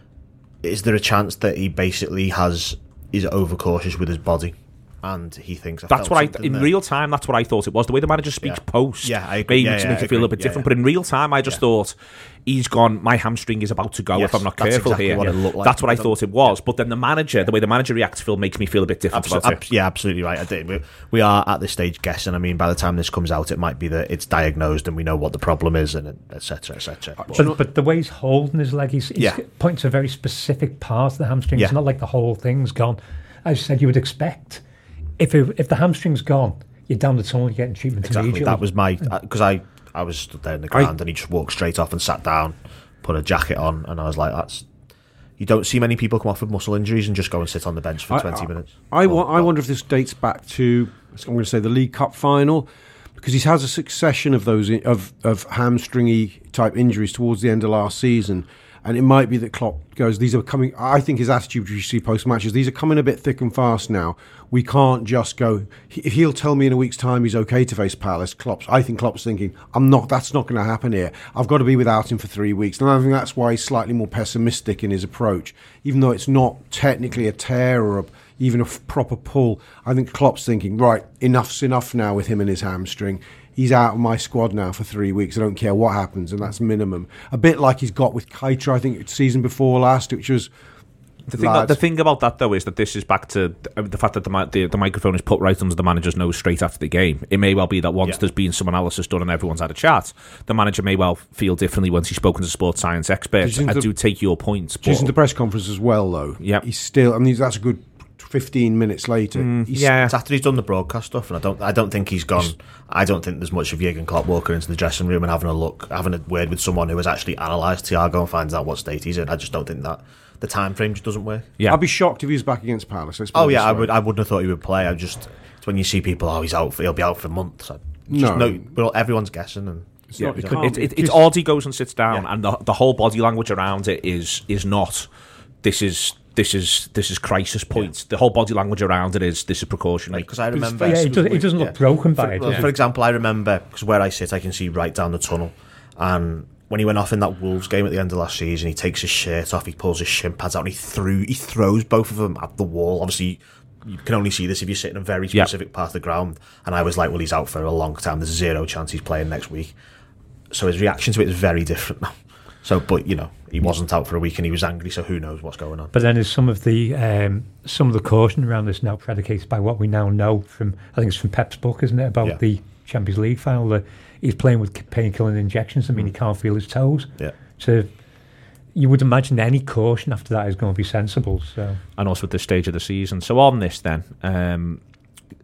is there a chance that he basically has is overcautious with his body? And he thinks I that's what I in there. real time. That's what I thought it was. The way the manager speaks yeah. post, yeah, I agree. made yeah, to yeah, make I it feel a little bit yeah, different. Yeah. But in real time, I just yeah. thought he's gone. My hamstring is about to go yes, if I'm not that's careful exactly here. What it looked like. That's what I thought it was. But then the manager, the way the manager reacts, Phil, makes me feel a bit different Absol- about ab- it. Yeah, absolutely right. I think we, we are at this stage guessing. I mean, by the time this comes out, it might be that it's diagnosed and we know what the problem is, and et cetera, et cetera. But, but, but the way he's holding his leg, he's, he's yeah. pointing to a very specific part of the hamstring. Yeah. It's not like the whole thing's gone. As you said, you would expect if it, if the hamstring's gone, you're down the tunnel, you're getting treatment exactly. immediately. That was my because I, I was stood there in the ground I, and he just walked straight off and sat down, put a jacket on, and I was like, "That's." You don't see many people come off with muscle injuries and just go and sit on the bench for I, twenty I, minutes. I, well, I wonder if this dates back to I'm going to say the League Cup final, because he has a succession of those of of hamstringy type injuries towards the end of last season. And it might be that Klopp goes, these are coming, I think his attitude, which you see post-matches, these are coming a bit thick and fast now. We can't just go, if he'll tell me in a week's time he's okay to face Palace, Klopp's, I think Klopp's thinking, I'm not, that's not going to happen here. I've got to be without him for three weeks. And I think that's why he's slightly more pessimistic in his approach. Even though it's not technically a tear or a, even a f- proper pull, I think Klopp's thinking, right, enough's enough now with him and his hamstring. He's out of my squad now for three weeks. I don't care what happens, and that's minimum. A bit like he's got with Keita, I think, season before last, which was... The thing, that, the thing about that, though, is that this is back to the fact that the, the, the microphone is put right under the manager's nose straight after the game. It may well be that once yeah. there's been some analysis done and everyone's had a chat, the manager may well feel differently once he's spoken to sports science experts. I the, do take your points. But in the press conference as well, though. Yeah. He's still... I mean, that's a good... fifteen minutes later, mm, he's yeah. It's after he's done the broadcast stuff, and I don't, I don't think he's gone. I don't think there's much of Jurgen Klopp walking into the dressing room and having a look, having a word with someone who has actually analysed Thiago and finds out what state he's in. I just don't think that the time frame just doesn't work. Yeah, I'd be shocked if he was back against Palace. Oh yeah, I would. I wouldn't have thought he would play. I just it's when you see people, oh, he's out. For, he'll be out for months. I just, no, no well, everyone's guessing and. It's, yeah, not, it it, it, it's odd he goes and sits down, yeah. and the the whole body language around it is is not. This is. This is this is crisis point. Yeah. The whole body language around it is this is precautionary. Because I remember, yeah, he, does, he doesn't look yeah. broken by for, it. Well, yeah. For example, I remember because where I sit, I can see right down the tunnel. And when he went off in that Wolves game at the end of last season, he takes his shirt off, he pulls his shin pads out, and he threw he throws both of them at the wall. Obviously, you can only see this if you sit in a very specific yeah. part of the ground. And I was like, well, he's out for a long time. There's zero chance he's playing next week. So his reaction to it is very different now. So, but you know, he wasn't out for a week and he was angry. So who knows what's going on? But then, is some of the um, some of the caution around this now predicated by what we now know from? I think it's from Pep's book, isn't it, about yeah. the Champions League final? That he's playing with painkilling injections. I mean, mm. he can't feel his toes. Yeah. So you would imagine any caution after that is going to be sensible. So, and also at this stage of the season. So on this, then. Um,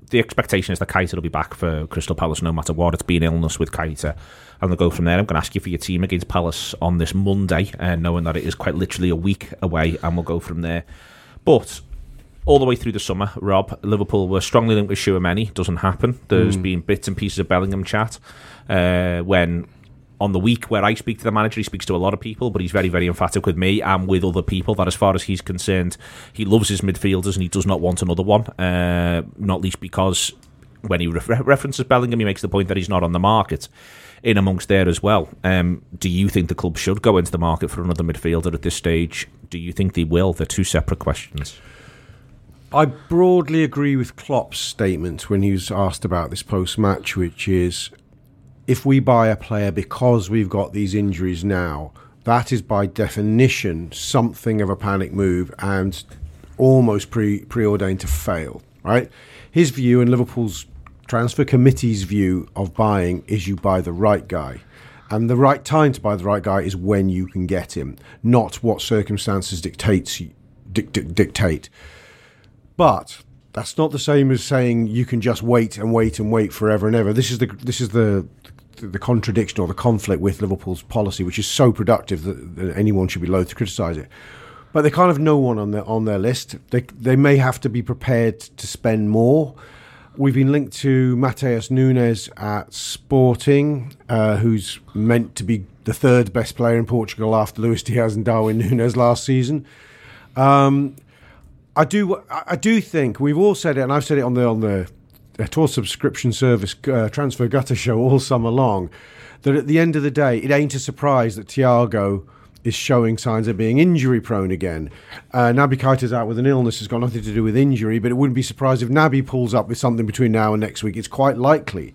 the expectation is that Keita will be back for Crystal Palace no matter what. It's been illness with Keita, and they'll go from there. I'm going to ask you for your team against Palace on this Monday, uh, knowing that it is quite literally a week away, and we'll go from there. But all the way through the summer, Rob, Liverpool were strongly linked with Tchouaméni. Doesn't happen. There's mm. been bits and pieces of Bellingham chat uh, when on the week where I speak to the manager, he speaks to a lot of people, but he's very, very emphatic with me and with other people that as far as he's concerned, he loves his midfielders and he does not want another one, uh, not least because when he re- references Bellingham, he makes the point that he's not on the market in amongst there as well. Um, do you think the club should go into the market for another midfielder at this stage? Do you think they will? They're two separate questions. I broadly agree with Klopp's statement when he was asked about this post-match, which is, if we buy a player because we've got these injuries now, that is by definition something of a panic move and almost pre preordained to fail, right? His view and Liverpool's transfer committee's view of buying is you buy the right guy. And the right time to buy the right guy is when you can get him, not what circumstances dictates dic- dic- dictate. But that's not the same as saying you can just wait and wait and wait forever and ever. This is the this is the the contradiction or the conflict with Liverpool's policy, which is so productive that, that anyone should be loath to criticise it. But they kind of no one on their on their list. They they may have to be prepared to spend more. We've been linked to Mateus Nunes at Sporting, uh, who's meant to be the third best player in Portugal after Luis Diaz and Darwin Nunes last season. Um, I do I do think we've all said it, and I've said it on the on the tour subscription service uh, Transfer Gutter show all summer long, that at the end of the day, it ain't a surprise that Thiago is showing signs of being injury prone again. Uh, Naby Keita's out with an illness, has got nothing to do with injury, but it wouldn't be surprised if Naby pulls up with something between now and next week. It's quite likely.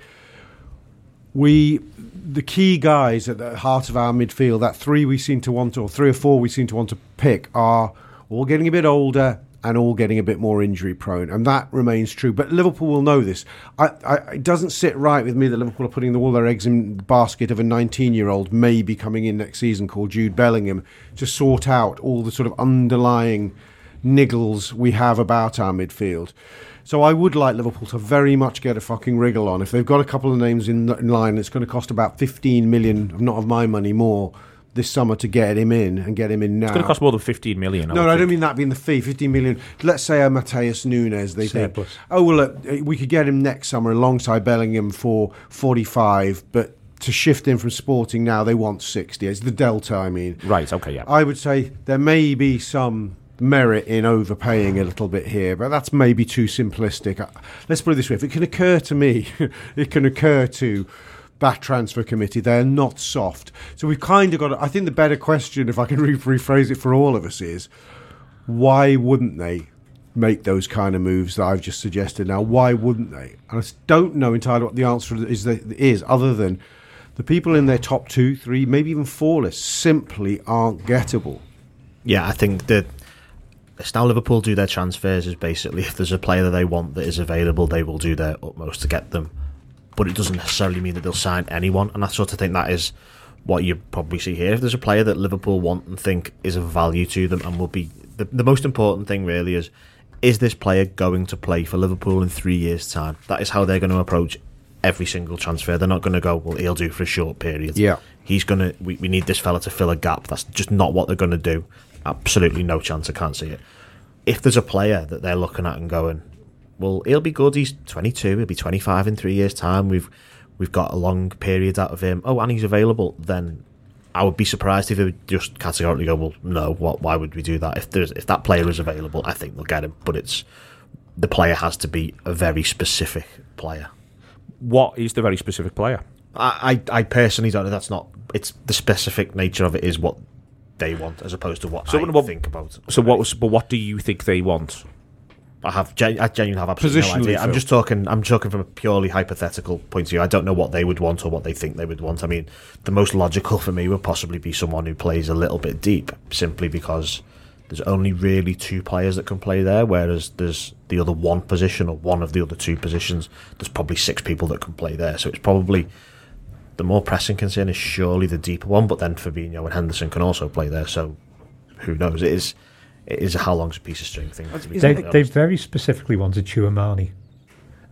We, the key guys at the heart of our midfield, that three we seem to want to, or three or four we seem to want to pick, are all getting a bit older and all getting a bit more injury prone, and that remains true. But Liverpool will know this. I, I, it doesn't sit right with me that Liverpool are putting all their eggs in the basket of a nineteen-year-old maybe coming in next season called Jude Bellingham to sort out all the sort of underlying niggles we have about our midfield. So I would like Liverpool to very much get a fucking wriggle on. If they've got a couple of names in, in line, it's going to cost about fifteen million, not of my money, more this summer to get him in and get him in now. It's going to cost more than fifteen million. No, no I don't mean that being the fee. fifteen million. Let's say a Mateus Nunes. They Surplus. think, oh well, look, we could get him next summer alongside Bellingham for forty-five, but to shift in from Sporting now, they want sixty. It's the delta, I mean. Right. Okay. Yeah. I would say there may be some merit in overpaying a little bit here, but that's maybe too simplistic. Let's put it this way: if it can occur to me, it can occur to that transfer committee. They're not soft. So we've kind of got to, I think the better question, if I can re- rephrase it for all of us, is why wouldn't they make those kind of moves that I've just suggested now? Why wouldn't they? And I don't know entirely what the answer is, is other than the people in their top two, three, maybe even four lists simply aren't gettable. Yeah, I think that it's now Liverpool do their transfers is basically if there's a player that they want that is available, they will do their utmost to get them. But it doesn't necessarily mean that they'll sign anyone, and I sort of think that is what you probably see here. If there's a player that Liverpool want and think is of value to them and will be... The, the most important thing really is, is this player going to play for Liverpool in three years' time? That is how they're going to approach every single transfer. They're not going to go, well, he'll do for a short period. Yeah. He's going to... We, we need this fella to fill a gap. That's just not what they're going to do. Absolutely no chance. I can't see it. If there's a player that they're looking at and going, well, he'll be good. He's twenty-two. He'll be twenty-five in three years' time. We've we've got a long period out of him. Oh, and he's available. Then I would be surprised if they would just categorically go, well, no. What? Why would we do that? If there's if that player is available, I think they'll get him. But it's the player has to be a very specific player. What is the very specific player? I I, I personally don't know. That's not. It's the specific nature of it is what they want, as opposed to what so I what, think about. So what? Was, but what do you think they want? I have, I genuinely have absolutely no idea. I'm just talking. I'm talking from a purely hypothetical point of view. I don't know what they would want or what they think they would want. I mean, the most logical for me would possibly be someone who plays a little bit deep, simply because there's only really two players that can play there, whereas there's the other one position or one of the other two positions. There's probably six people that can play there, so it's probably the more pressing concern is surely the deeper one. But then Fabinho and Henderson can also play there, so who knows? It is. It is a how long's a piece of string thing. They, they very specifically wanted Tchouaméni,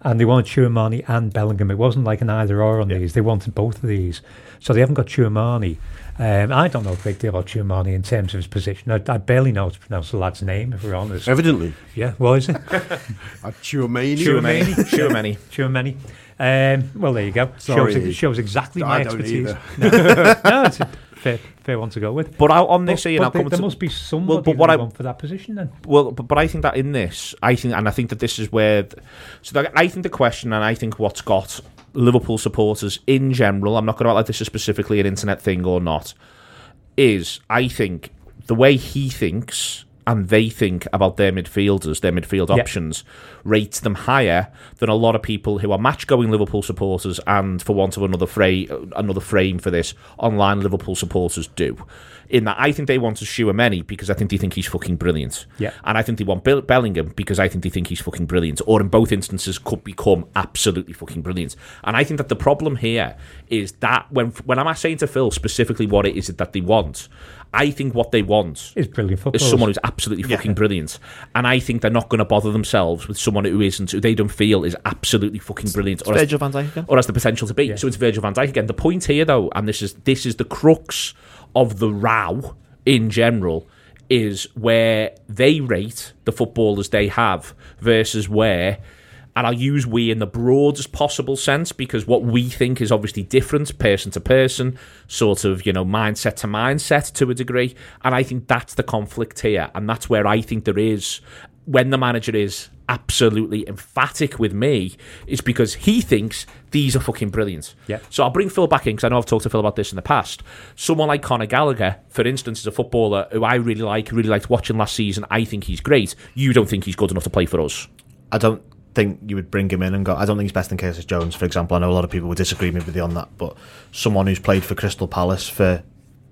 and they wanted Chouamani and Bellingham. It wasn't like an either or on Yeah. these. They wanted both of these. So they haven't got Chouamani. Um, I don't know a great deal about Chouamani in terms of his position. I, I barely know how to pronounce the lad's name, if we're honest. Evidently. Yeah, what is it? A Chouamani. Chouamani. Chouamani. Chouamani. Um, well, there you go. Sorry. Shows, shows exactly I my don't expertise. either. No, no, it's a fair, fair one to go with. But out on this, But, Ian, but I'll there, come there to- must be somebody Well, but what they I- want for that position then. Well, but, but I think that in this, I think, and I think that this is where, th- so that, I think the question, and I think what's got Liverpool supporters in general, I'm not going to act like this is specifically an internet thing or not, is I think the way he thinks and they think about their midfielders, their midfield Yeah. options, rates them higher than a lot of people who are match-going Liverpool supporters and, for want of another frame, another frame for this, online Liverpool supporters do. In that, I think they want to Chouameni because I think they think he's fucking brilliant. Yeah. And I think they want Bill- Bellingham because I think they think he's fucking brilliant. Or in both instances, could become absolutely fucking brilliant. And I think that the problem here is that when when I'm saying to Phil specifically what it is that they want, I think what they want It's brilliant football. is someone who's absolutely fucking brilliant. And I think they're not going to bother themselves with someone who isn't, who they don't feel is absolutely fucking brilliant. It's or, has, Virgil van Dijk again. or has the potential to be. Yeah. So it's Virgil van Dijk again. The point here, though, and this is this is the crux of the row in general, is where they rate the footballers they have versus where, and I'll use we in the broadest possible sense because what we think is obviously different person to person, sort of, you know, mindset to mindset to a degree. And I think that's the conflict here. And that's where I think there is, when the manager is absolutely emphatic with me, is because he thinks these are fucking brilliant. Yeah. So I'll bring Phil back in because I know I've talked to Phil about this in the past. Someone like Conor Gallagher, for instance, is a footballer who I really like, really liked watching last season. I think he's great. You don't think he's good enough to play for us? I don't think you would bring him in and go, I don't think he's best in Curtis Jones, for example. I know a lot of people would disagree with you on that, but someone who's played for Crystal Palace for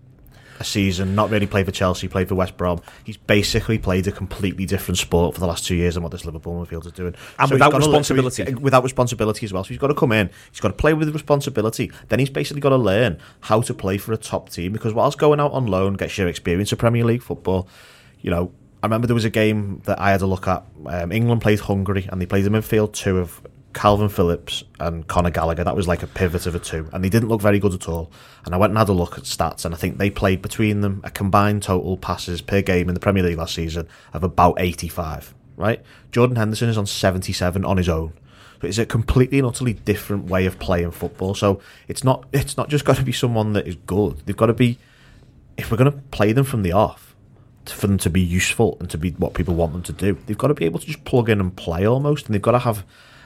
a season, not really played for Chelsea, played for West Brom, he's basically played a completely different sport for the last two years than what this Liverpool midfield is doing. And So without he's gotta- responsibility. so he's- without responsibility as well. So he's got to come in, he's got to play with responsibility, then he's basically got to learn how to play for a top team, because whilst going out on loan gets your experience of Premier League football, you know, I remember there was a game that I had a look at. Um, England played Hungary, and they played the midfield two of Calvin Phillips and Conor Gallagher. That was like a pivot of a two, and they didn't look very good at all. And I went and had a look at stats, and I think they played between them a combined total passes per game in the Premier League last season of about eighty-five. Right? Jordan Henderson is on seventy-seven on his own. So it's a completely and utterly different way of playing football. So it's not it's not just got to be someone that is good. They've got to be, if we're going to play them from the off, for them to be useful and to be what people want them to do, they've got to be able to just plug in and play almost, and they've got to have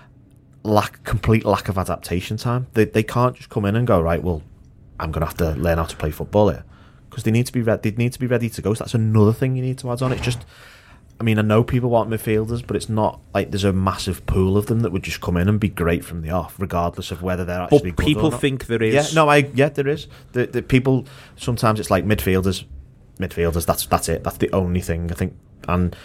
lack complete lack of adaptation time. They they can't just come in and go, right, well, I'm going to have to learn how to play football here, because they need to be re- they need to be ready to go. So that's another thing you need to add on. It's just, I mean, I know people want midfielders, but it's not like there's a massive pool of them that would just come in and be great from the off, regardless of whether they're actually But good people or not. think there is. Yeah, no, I yeah, there is. The the people sometimes it's like midfielders, midfielders. That's that's it. That's the only thing I think. And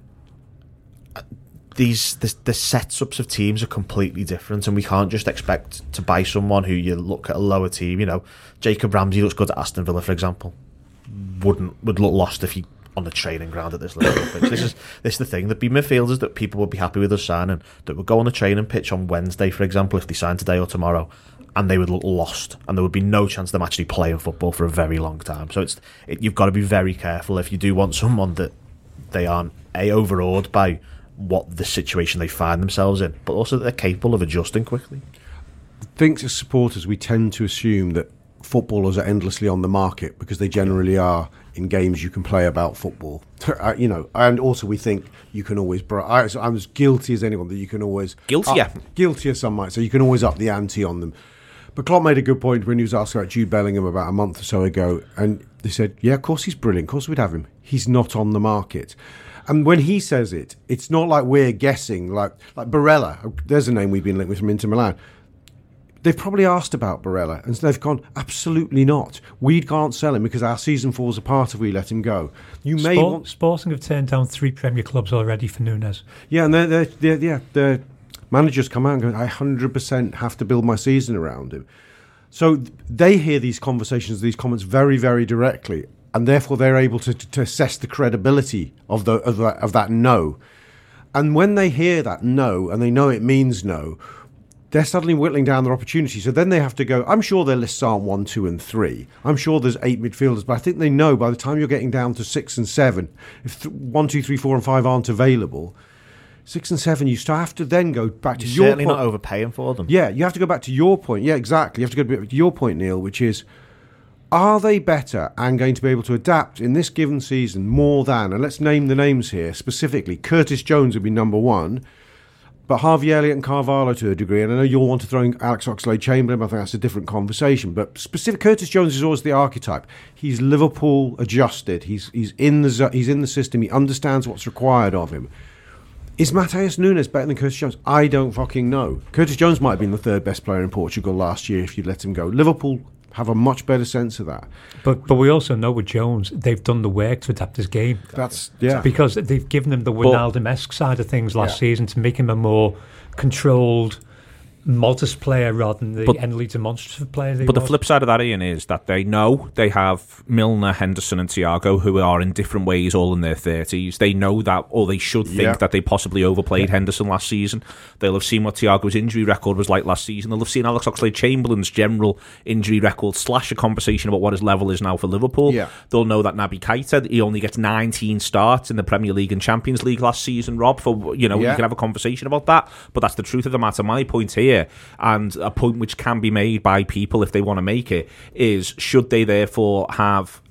these the, the setups of teams are completely different, and we can't just expect to buy someone who you look at a lower team. You know, Jacob Ramsey looks good at Aston Villa, for example. Wouldn't would look lost if he on the training ground at this Liverpool pitch. This is this is the thing. There'd be midfielders that people would be happy with us signing that would go on the training pitch on Wednesday, for example, if they signed today or tomorrow, and they would look lost, and there would be no chance of them actually playing football for a very long time. So it's it, you've got to be very careful if you do want someone that they aren't a overawed by what the situation they find themselves in, but also that they're capable of adjusting quickly. I think as supporters, we tend to assume that footballers are endlessly on the market because they generally are in games you can play about football. Uh, you know, and also we think you can always. Bro- I, I'm as guilty as anyone that you can always Guilty, up, yeah. guilty as some might say. You can always up the ante on them. But Klopp made a good point when he was asked about Jude Bellingham about a month or so ago, and they said, "Yeah, of course he's brilliant. Of course we'd have him. He's not on the market." And when he says it, it's not like we're guessing. Like like Barella, there's a name we've been linked with from Inter Milan. They've probably asked about Barella, and they've gone, absolutely not. We can't sell him because our season falls apart if we let him go. You may Sport, want, Sporting have turned down three Premier clubs already for Nunes. yeah, and they're, they're, they're, yeah, the managers come out and go, I one hundred percent have to build my season around him. So they hear these conversations, these comments very, very directly, and therefore they're able to, to assess the credibility of the of that, of that no. And when they hear that no, and they know it means no, they're suddenly whittling down their opportunity. So then they have to go, I'm sure their lists aren't one, two, and three. I'm sure there's eight midfielders, but I think they know by the time you're getting down to six and seven, if th- one, two, three, four, and five aren't available, six and seven, you still have to then go back to You're your certainly point. not overpaying for them. Yeah, you have to go back to your point. Yeah, exactly. You have to go to your point, Neil, which is, are they better and going to be able to adapt in this given season more than, and let's name the names here specifically, Curtis Jones would be number one, but Harvey Elliott and Carvalho to a degree, and I know you'll want to throw in Alex Oxlade-Chamberlain, I think that's a different conversation, but specific Curtis Jones is always the archetype. He's Liverpool adjusted. He's he's in the zo- he's in the system. He understands what's required of him. Is Mateus Nunes better than Curtis Jones? I don't fucking know. Curtis Jones might have been the third best player in Portugal last year if you'd let him go. Liverpool have a much better sense of that. But but we also know with Jones, they've done the work to adapt his game. That's yeah. Because they've given him the Wijnaldum-esque side of things last Yeah. season to make him a more controlled, modest player rather than the But- endlessly demonstrative player. That he But the was. flip side of that, Ian, is that they know they have Milner, Henderson, and Thiago, who are in different ways all in their thirties. They know that, or they should think Yeah. that they possibly overplayed Henderson last season. They'll have seen what Thiago's injury record was like last season. They'll have seen Alex Oxlade-Chamberlain's general injury record slash a conversation about what his level is now for Liverpool. Yeah. They'll know that Naby Keita, he only gets nineteen starts in the Premier League and Champions League last season, Rob. For you know, Yeah. you can have a conversation about that, but that's the truth of the matter. My point here, and a point which can be made by people if they want to make it, is should they therefore have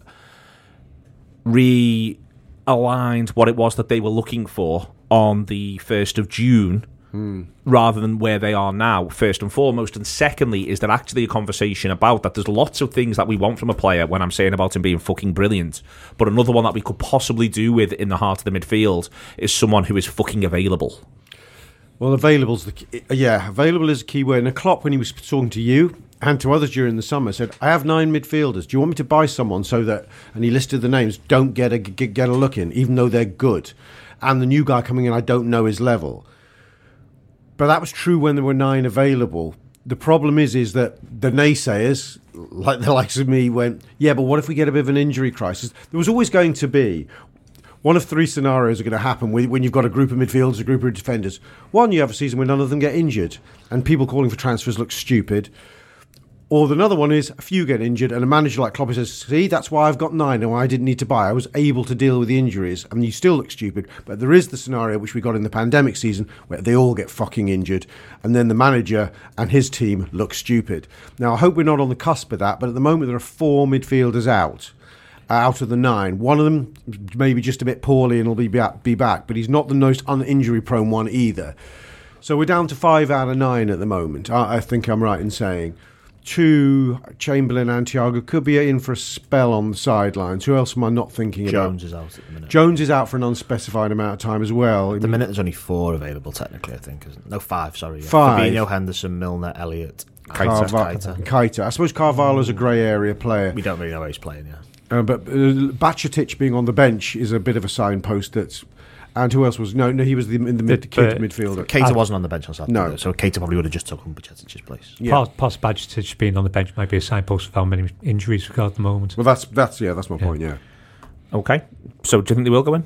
realigned what it was that they were looking for on the first of June Hmm. rather than where they are now, first and foremost. And secondly, is there actually a conversation about that? There's lots of things that we want from a player when I'm saying about him being fucking brilliant, but another one that we could possibly do with in the heart of the midfield is someone who is fucking available. Well, available's the key, yeah, available is a key word. And Klopp, when he was talking to you and to others during the summer, said, "I have nine midfielders. Do you want me to buy someone so that?" And he listed the names. Don't get a get, get a look in, even though they're good. And the new guy coming in, I don't know his level. But that was true when there were nine available. The problem is, is that the naysayers, like the likes of me, went, "Yeah, but what if we get a bit of an injury crisis?" There was always going to be. One of three scenarios are going to happen when you've got a group of midfielders, a group of defenders. One, you have a season where none of them get injured, and people calling for transfers look stupid. Or another one is a few get injured, and a manager like Klopp says, "See, that's why I've got nine, and I didn't need to buy. I was able to deal with the injuries." And you still look stupid. But there is the scenario which we got in the pandemic season where they all get fucking injured, and then the manager and his team look stupid. Now, I hope we're not on the cusp of that, but at the moment there are four midfielders out. Out of the nine, one of them maybe just a bit poorly and will be back, be back, but he's not the most un-injury prone one either. So we're down to five out of nine at the moment. I, I think I'm right in saying two, Chamberlain and Thiago could be in for a spell on the sidelines. Who else am I not thinking about? Jones is out at the minute. Jones is out for an unspecified amount of time as well. At the minute, there's only four available technically. I think, isn't it? No, five. Sorry, yeah. Five. Fabinho, Henderson, Milner, Elliott, Keita. Carva- Keita. I suppose Carvalho's a grey area player. We don't really know where he's playing. Yeah. Uh, but uh, Bajcetic being on the bench is a bit of a signpost. That's and who else was no no he was the, in the mid, kid uh, midfielder. Keita wasn't on the bench on Saturday, No. though, so Keita probably would have just took Bajcetic's place. Yeah. Past, past Bajcetic being on the bench might be a signpost of how many injuries we've got at the moment. Well, that's that's yeah, that's my Yeah. point. Yeah. Okay, so do you think they will go in?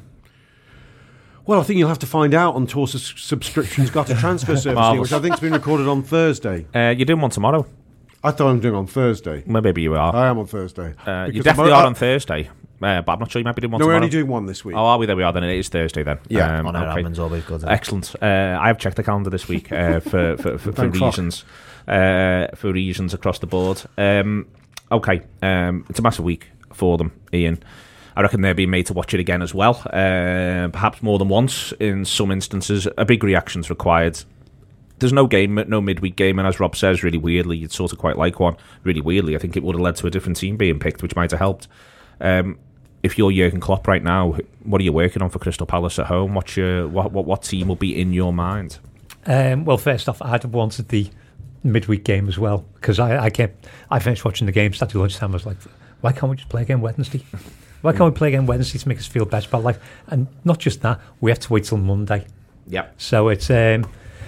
Well, I think you'll have to find out on Tour sus- Subscription's got a transfer service here, Marvellous. which I think's been recorded on Thursday. Uh, you're doing one tomorrow. I thought I'm doing on Thursday. Well, maybe you are. I am on Thursday. Uh, you Because definitely I'm- are on Thursday, uh, but I'm not sure you might be doing one No, we're tomorrow. only doing one this week. Oh, are we? There we are. Then it is Thursday. Then, Yeah. Um, On air okay. admin's always good. isn't it? Excellent. Uh, I have checked the calendar this week uh, for for, for, for Thank fuck. reasons uh, for reasons across the board. Um, okay, um, it's a massive week for them, Ian. I reckon they're being made to watch it again as well, uh, perhaps more than once in some instances. A big reaction's required. There's no game, no midweek game, and as Rob says, really weirdly, you'd sort of quite like one. Really weirdly, I think it would have led to a different team being picked, which might have helped. Um, if you're Jurgen Klopp right now, what are you working on for Crystal Palace at home? What's your, what, what, what team will be in your mind? Um, well, first off, I'd have wanted the midweek game as well because I, I kept I finished watching the game Saturday lunchtime. I was like, why can't we just play again Wednesday? Why can't we play again Wednesday to make us feel better about life? And not just that, we have to wait till Monday. Yeah. So it's um,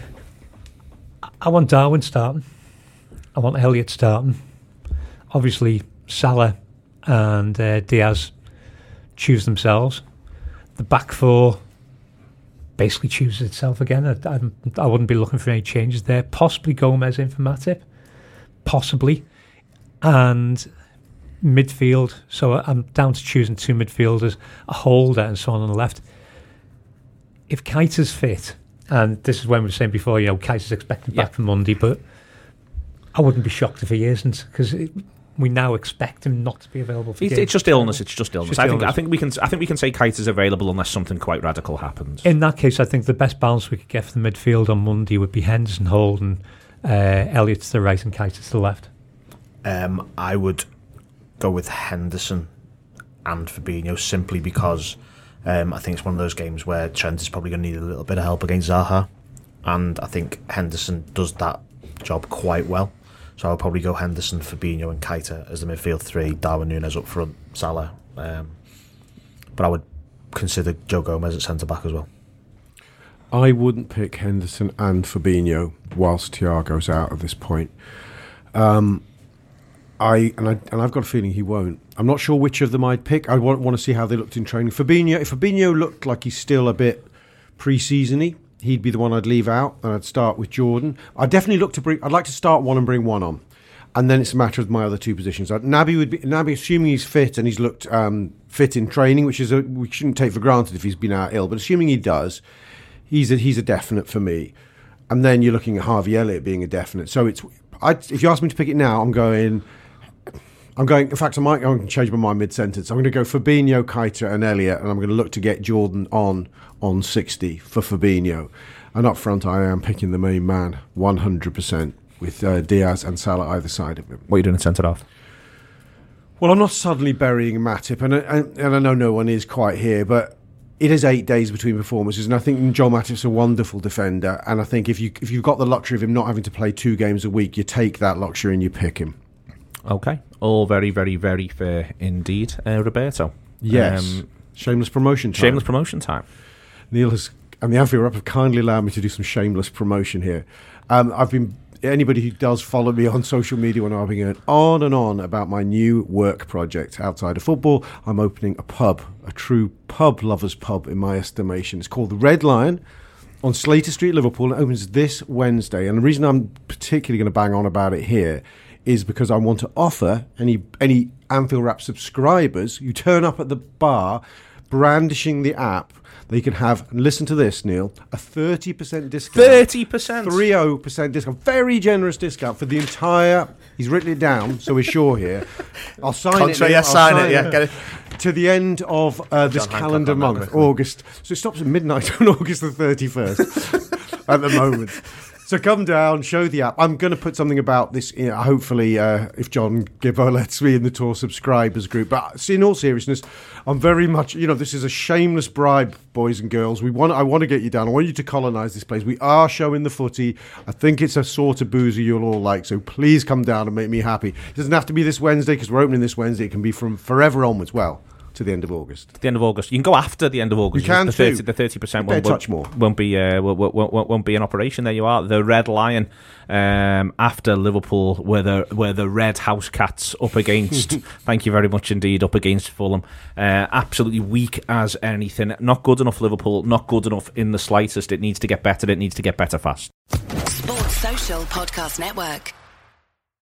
I want Darwin starting. I want Elliott starting. Obviously, Salah and uh, Diaz choose themselves. The back four, basically chooses itself again. I, I, I wouldn't be looking for any changes there. Possibly Gomez in for Matip. Possibly. And midfield. So I'm down to choosing two midfielders, a holder and so on on the left. If Keita's fit, and this is when we were saying before, you know, Keita's expected yeah. back for Monday, but I wouldn't be shocked if he isn't, because we now expect him not to be available for it's, games. It's just illness. It's just illness. Just I think. illness. I think we can. I think we can say Keita's available unless something quite radical happens. In that case, I think the best balance we could get for the midfield on Monday would be Henderson, Holden, uh, Elliott to the right, and Keita to the left. Um, I would go with Henderson and Fabinho simply because um, I think it's one of those games where Trent is probably going to need a little bit of help against Zaha, and I think Henderson does that job quite well. So I'll probably go Henderson, Fabinho and Keita as the midfield three, Darwin Núñez up front, Salah. Um, but I would consider Joe Gomez at centre-back as well. I wouldn't pick Henderson and Fabinho whilst Thiago's out at this point. Um, I and I and I've got a feeling he won't. I'm not sure which of them I'd pick. I want, want to see how they looked in training. Fabinho, if Fabinho looked like he's still a bit pre-season-y, he'd be the one I'd leave out, and I'd start with Jordan. I'd definitely look to bring. I'd like to start one and bring one on, and then it's a matter of my other two positions. Uh, Naby would be Naby, assuming he's fit and he's looked um, fit in training, which is a, we shouldn't take for granted if he's been out ill, but assuming he does, he's a, he's a definite for me. And then you're looking at Harvey Elliott being a definite. So it's I'd, if you ask me to pick it now, I'm going. I'm going. In fact, I might. I'm going to change my mind mid-sentence. I'm going to go Fabinho, Keita, and Elliott, and I'm going to look to get Jordan on on sixty for Fabinho. And up front, I am picking the main man, one hundred percent, with uh, Diaz and Salah either side of him. What are you doing at centre half? Well, I'm not suddenly burying Matip, and, and and I know no one is quite here, but it is eight days between performances, and I think Joel Matip's a wonderful defender. And I think if you if you've got the luxury of him not having to play two games a week, you take that luxury and you pick him. Okay, all very, very, very fair indeed, uh, Roberto. Yes, um, shameless promotion time. Shameless promotion time. Neil has and the Anfield Rep have kindly allowed me to do some shameless promotion here. Um, I've been anybody who does follow me on social media when I've been going on and on about my new work project outside of football. I'm opening a pub, a true pub lovers pub in my estimation. It's called the Red Lion on Slater Street, Liverpool. It opens this Wednesday, and the reason I'm particularly going to bang on about it here is because I want to offer any any Anfield Wrap subscribers who turn up at the bar brandishing the app, they can have, and listen to this, Neil, a thirty percent discount. thirty percent? thirty percent discount. Very generous discount for the entire, he's written it down, so we're sure here. I'll sign Contract, it. Yeah, I'll sign, sign it, yeah. Get it. To the end of uh, this John calendar Hancock, month, August. So it stops at midnight on August the thirty-first at the moment. So come down, show the app. I'm going to put something about this, you know, hopefully, uh, if John Gibbo lets me in the Tour subscribers group. But in all seriousness, I'm very much, you know, this is a shameless bribe, boys and girls. We want, I want to get you down. I want you to colonise this place. We are showing the footy. I think it's a sort of boozer you'll all like. So please come down and make me happy. It doesn't have to be this Wednesday because we're opening this Wednesday. It can be from forever onwards. Well, to the end of August. To the end of August. You can go after the end of August. You can the too. thirty, the thirty percent won't, won't, touch more. won't be uh, won't, won't, won't be in operation. There you are, the Red Lion. Um, after Liverpool, where the where the Red House Cats up against. Thank you very much indeed. Up against Fulham. Uh, absolutely weak as anything. Not good enough. Liverpool. Not good enough in the slightest. It needs to get better. It needs to get better fast. Sports Social Podcast Network.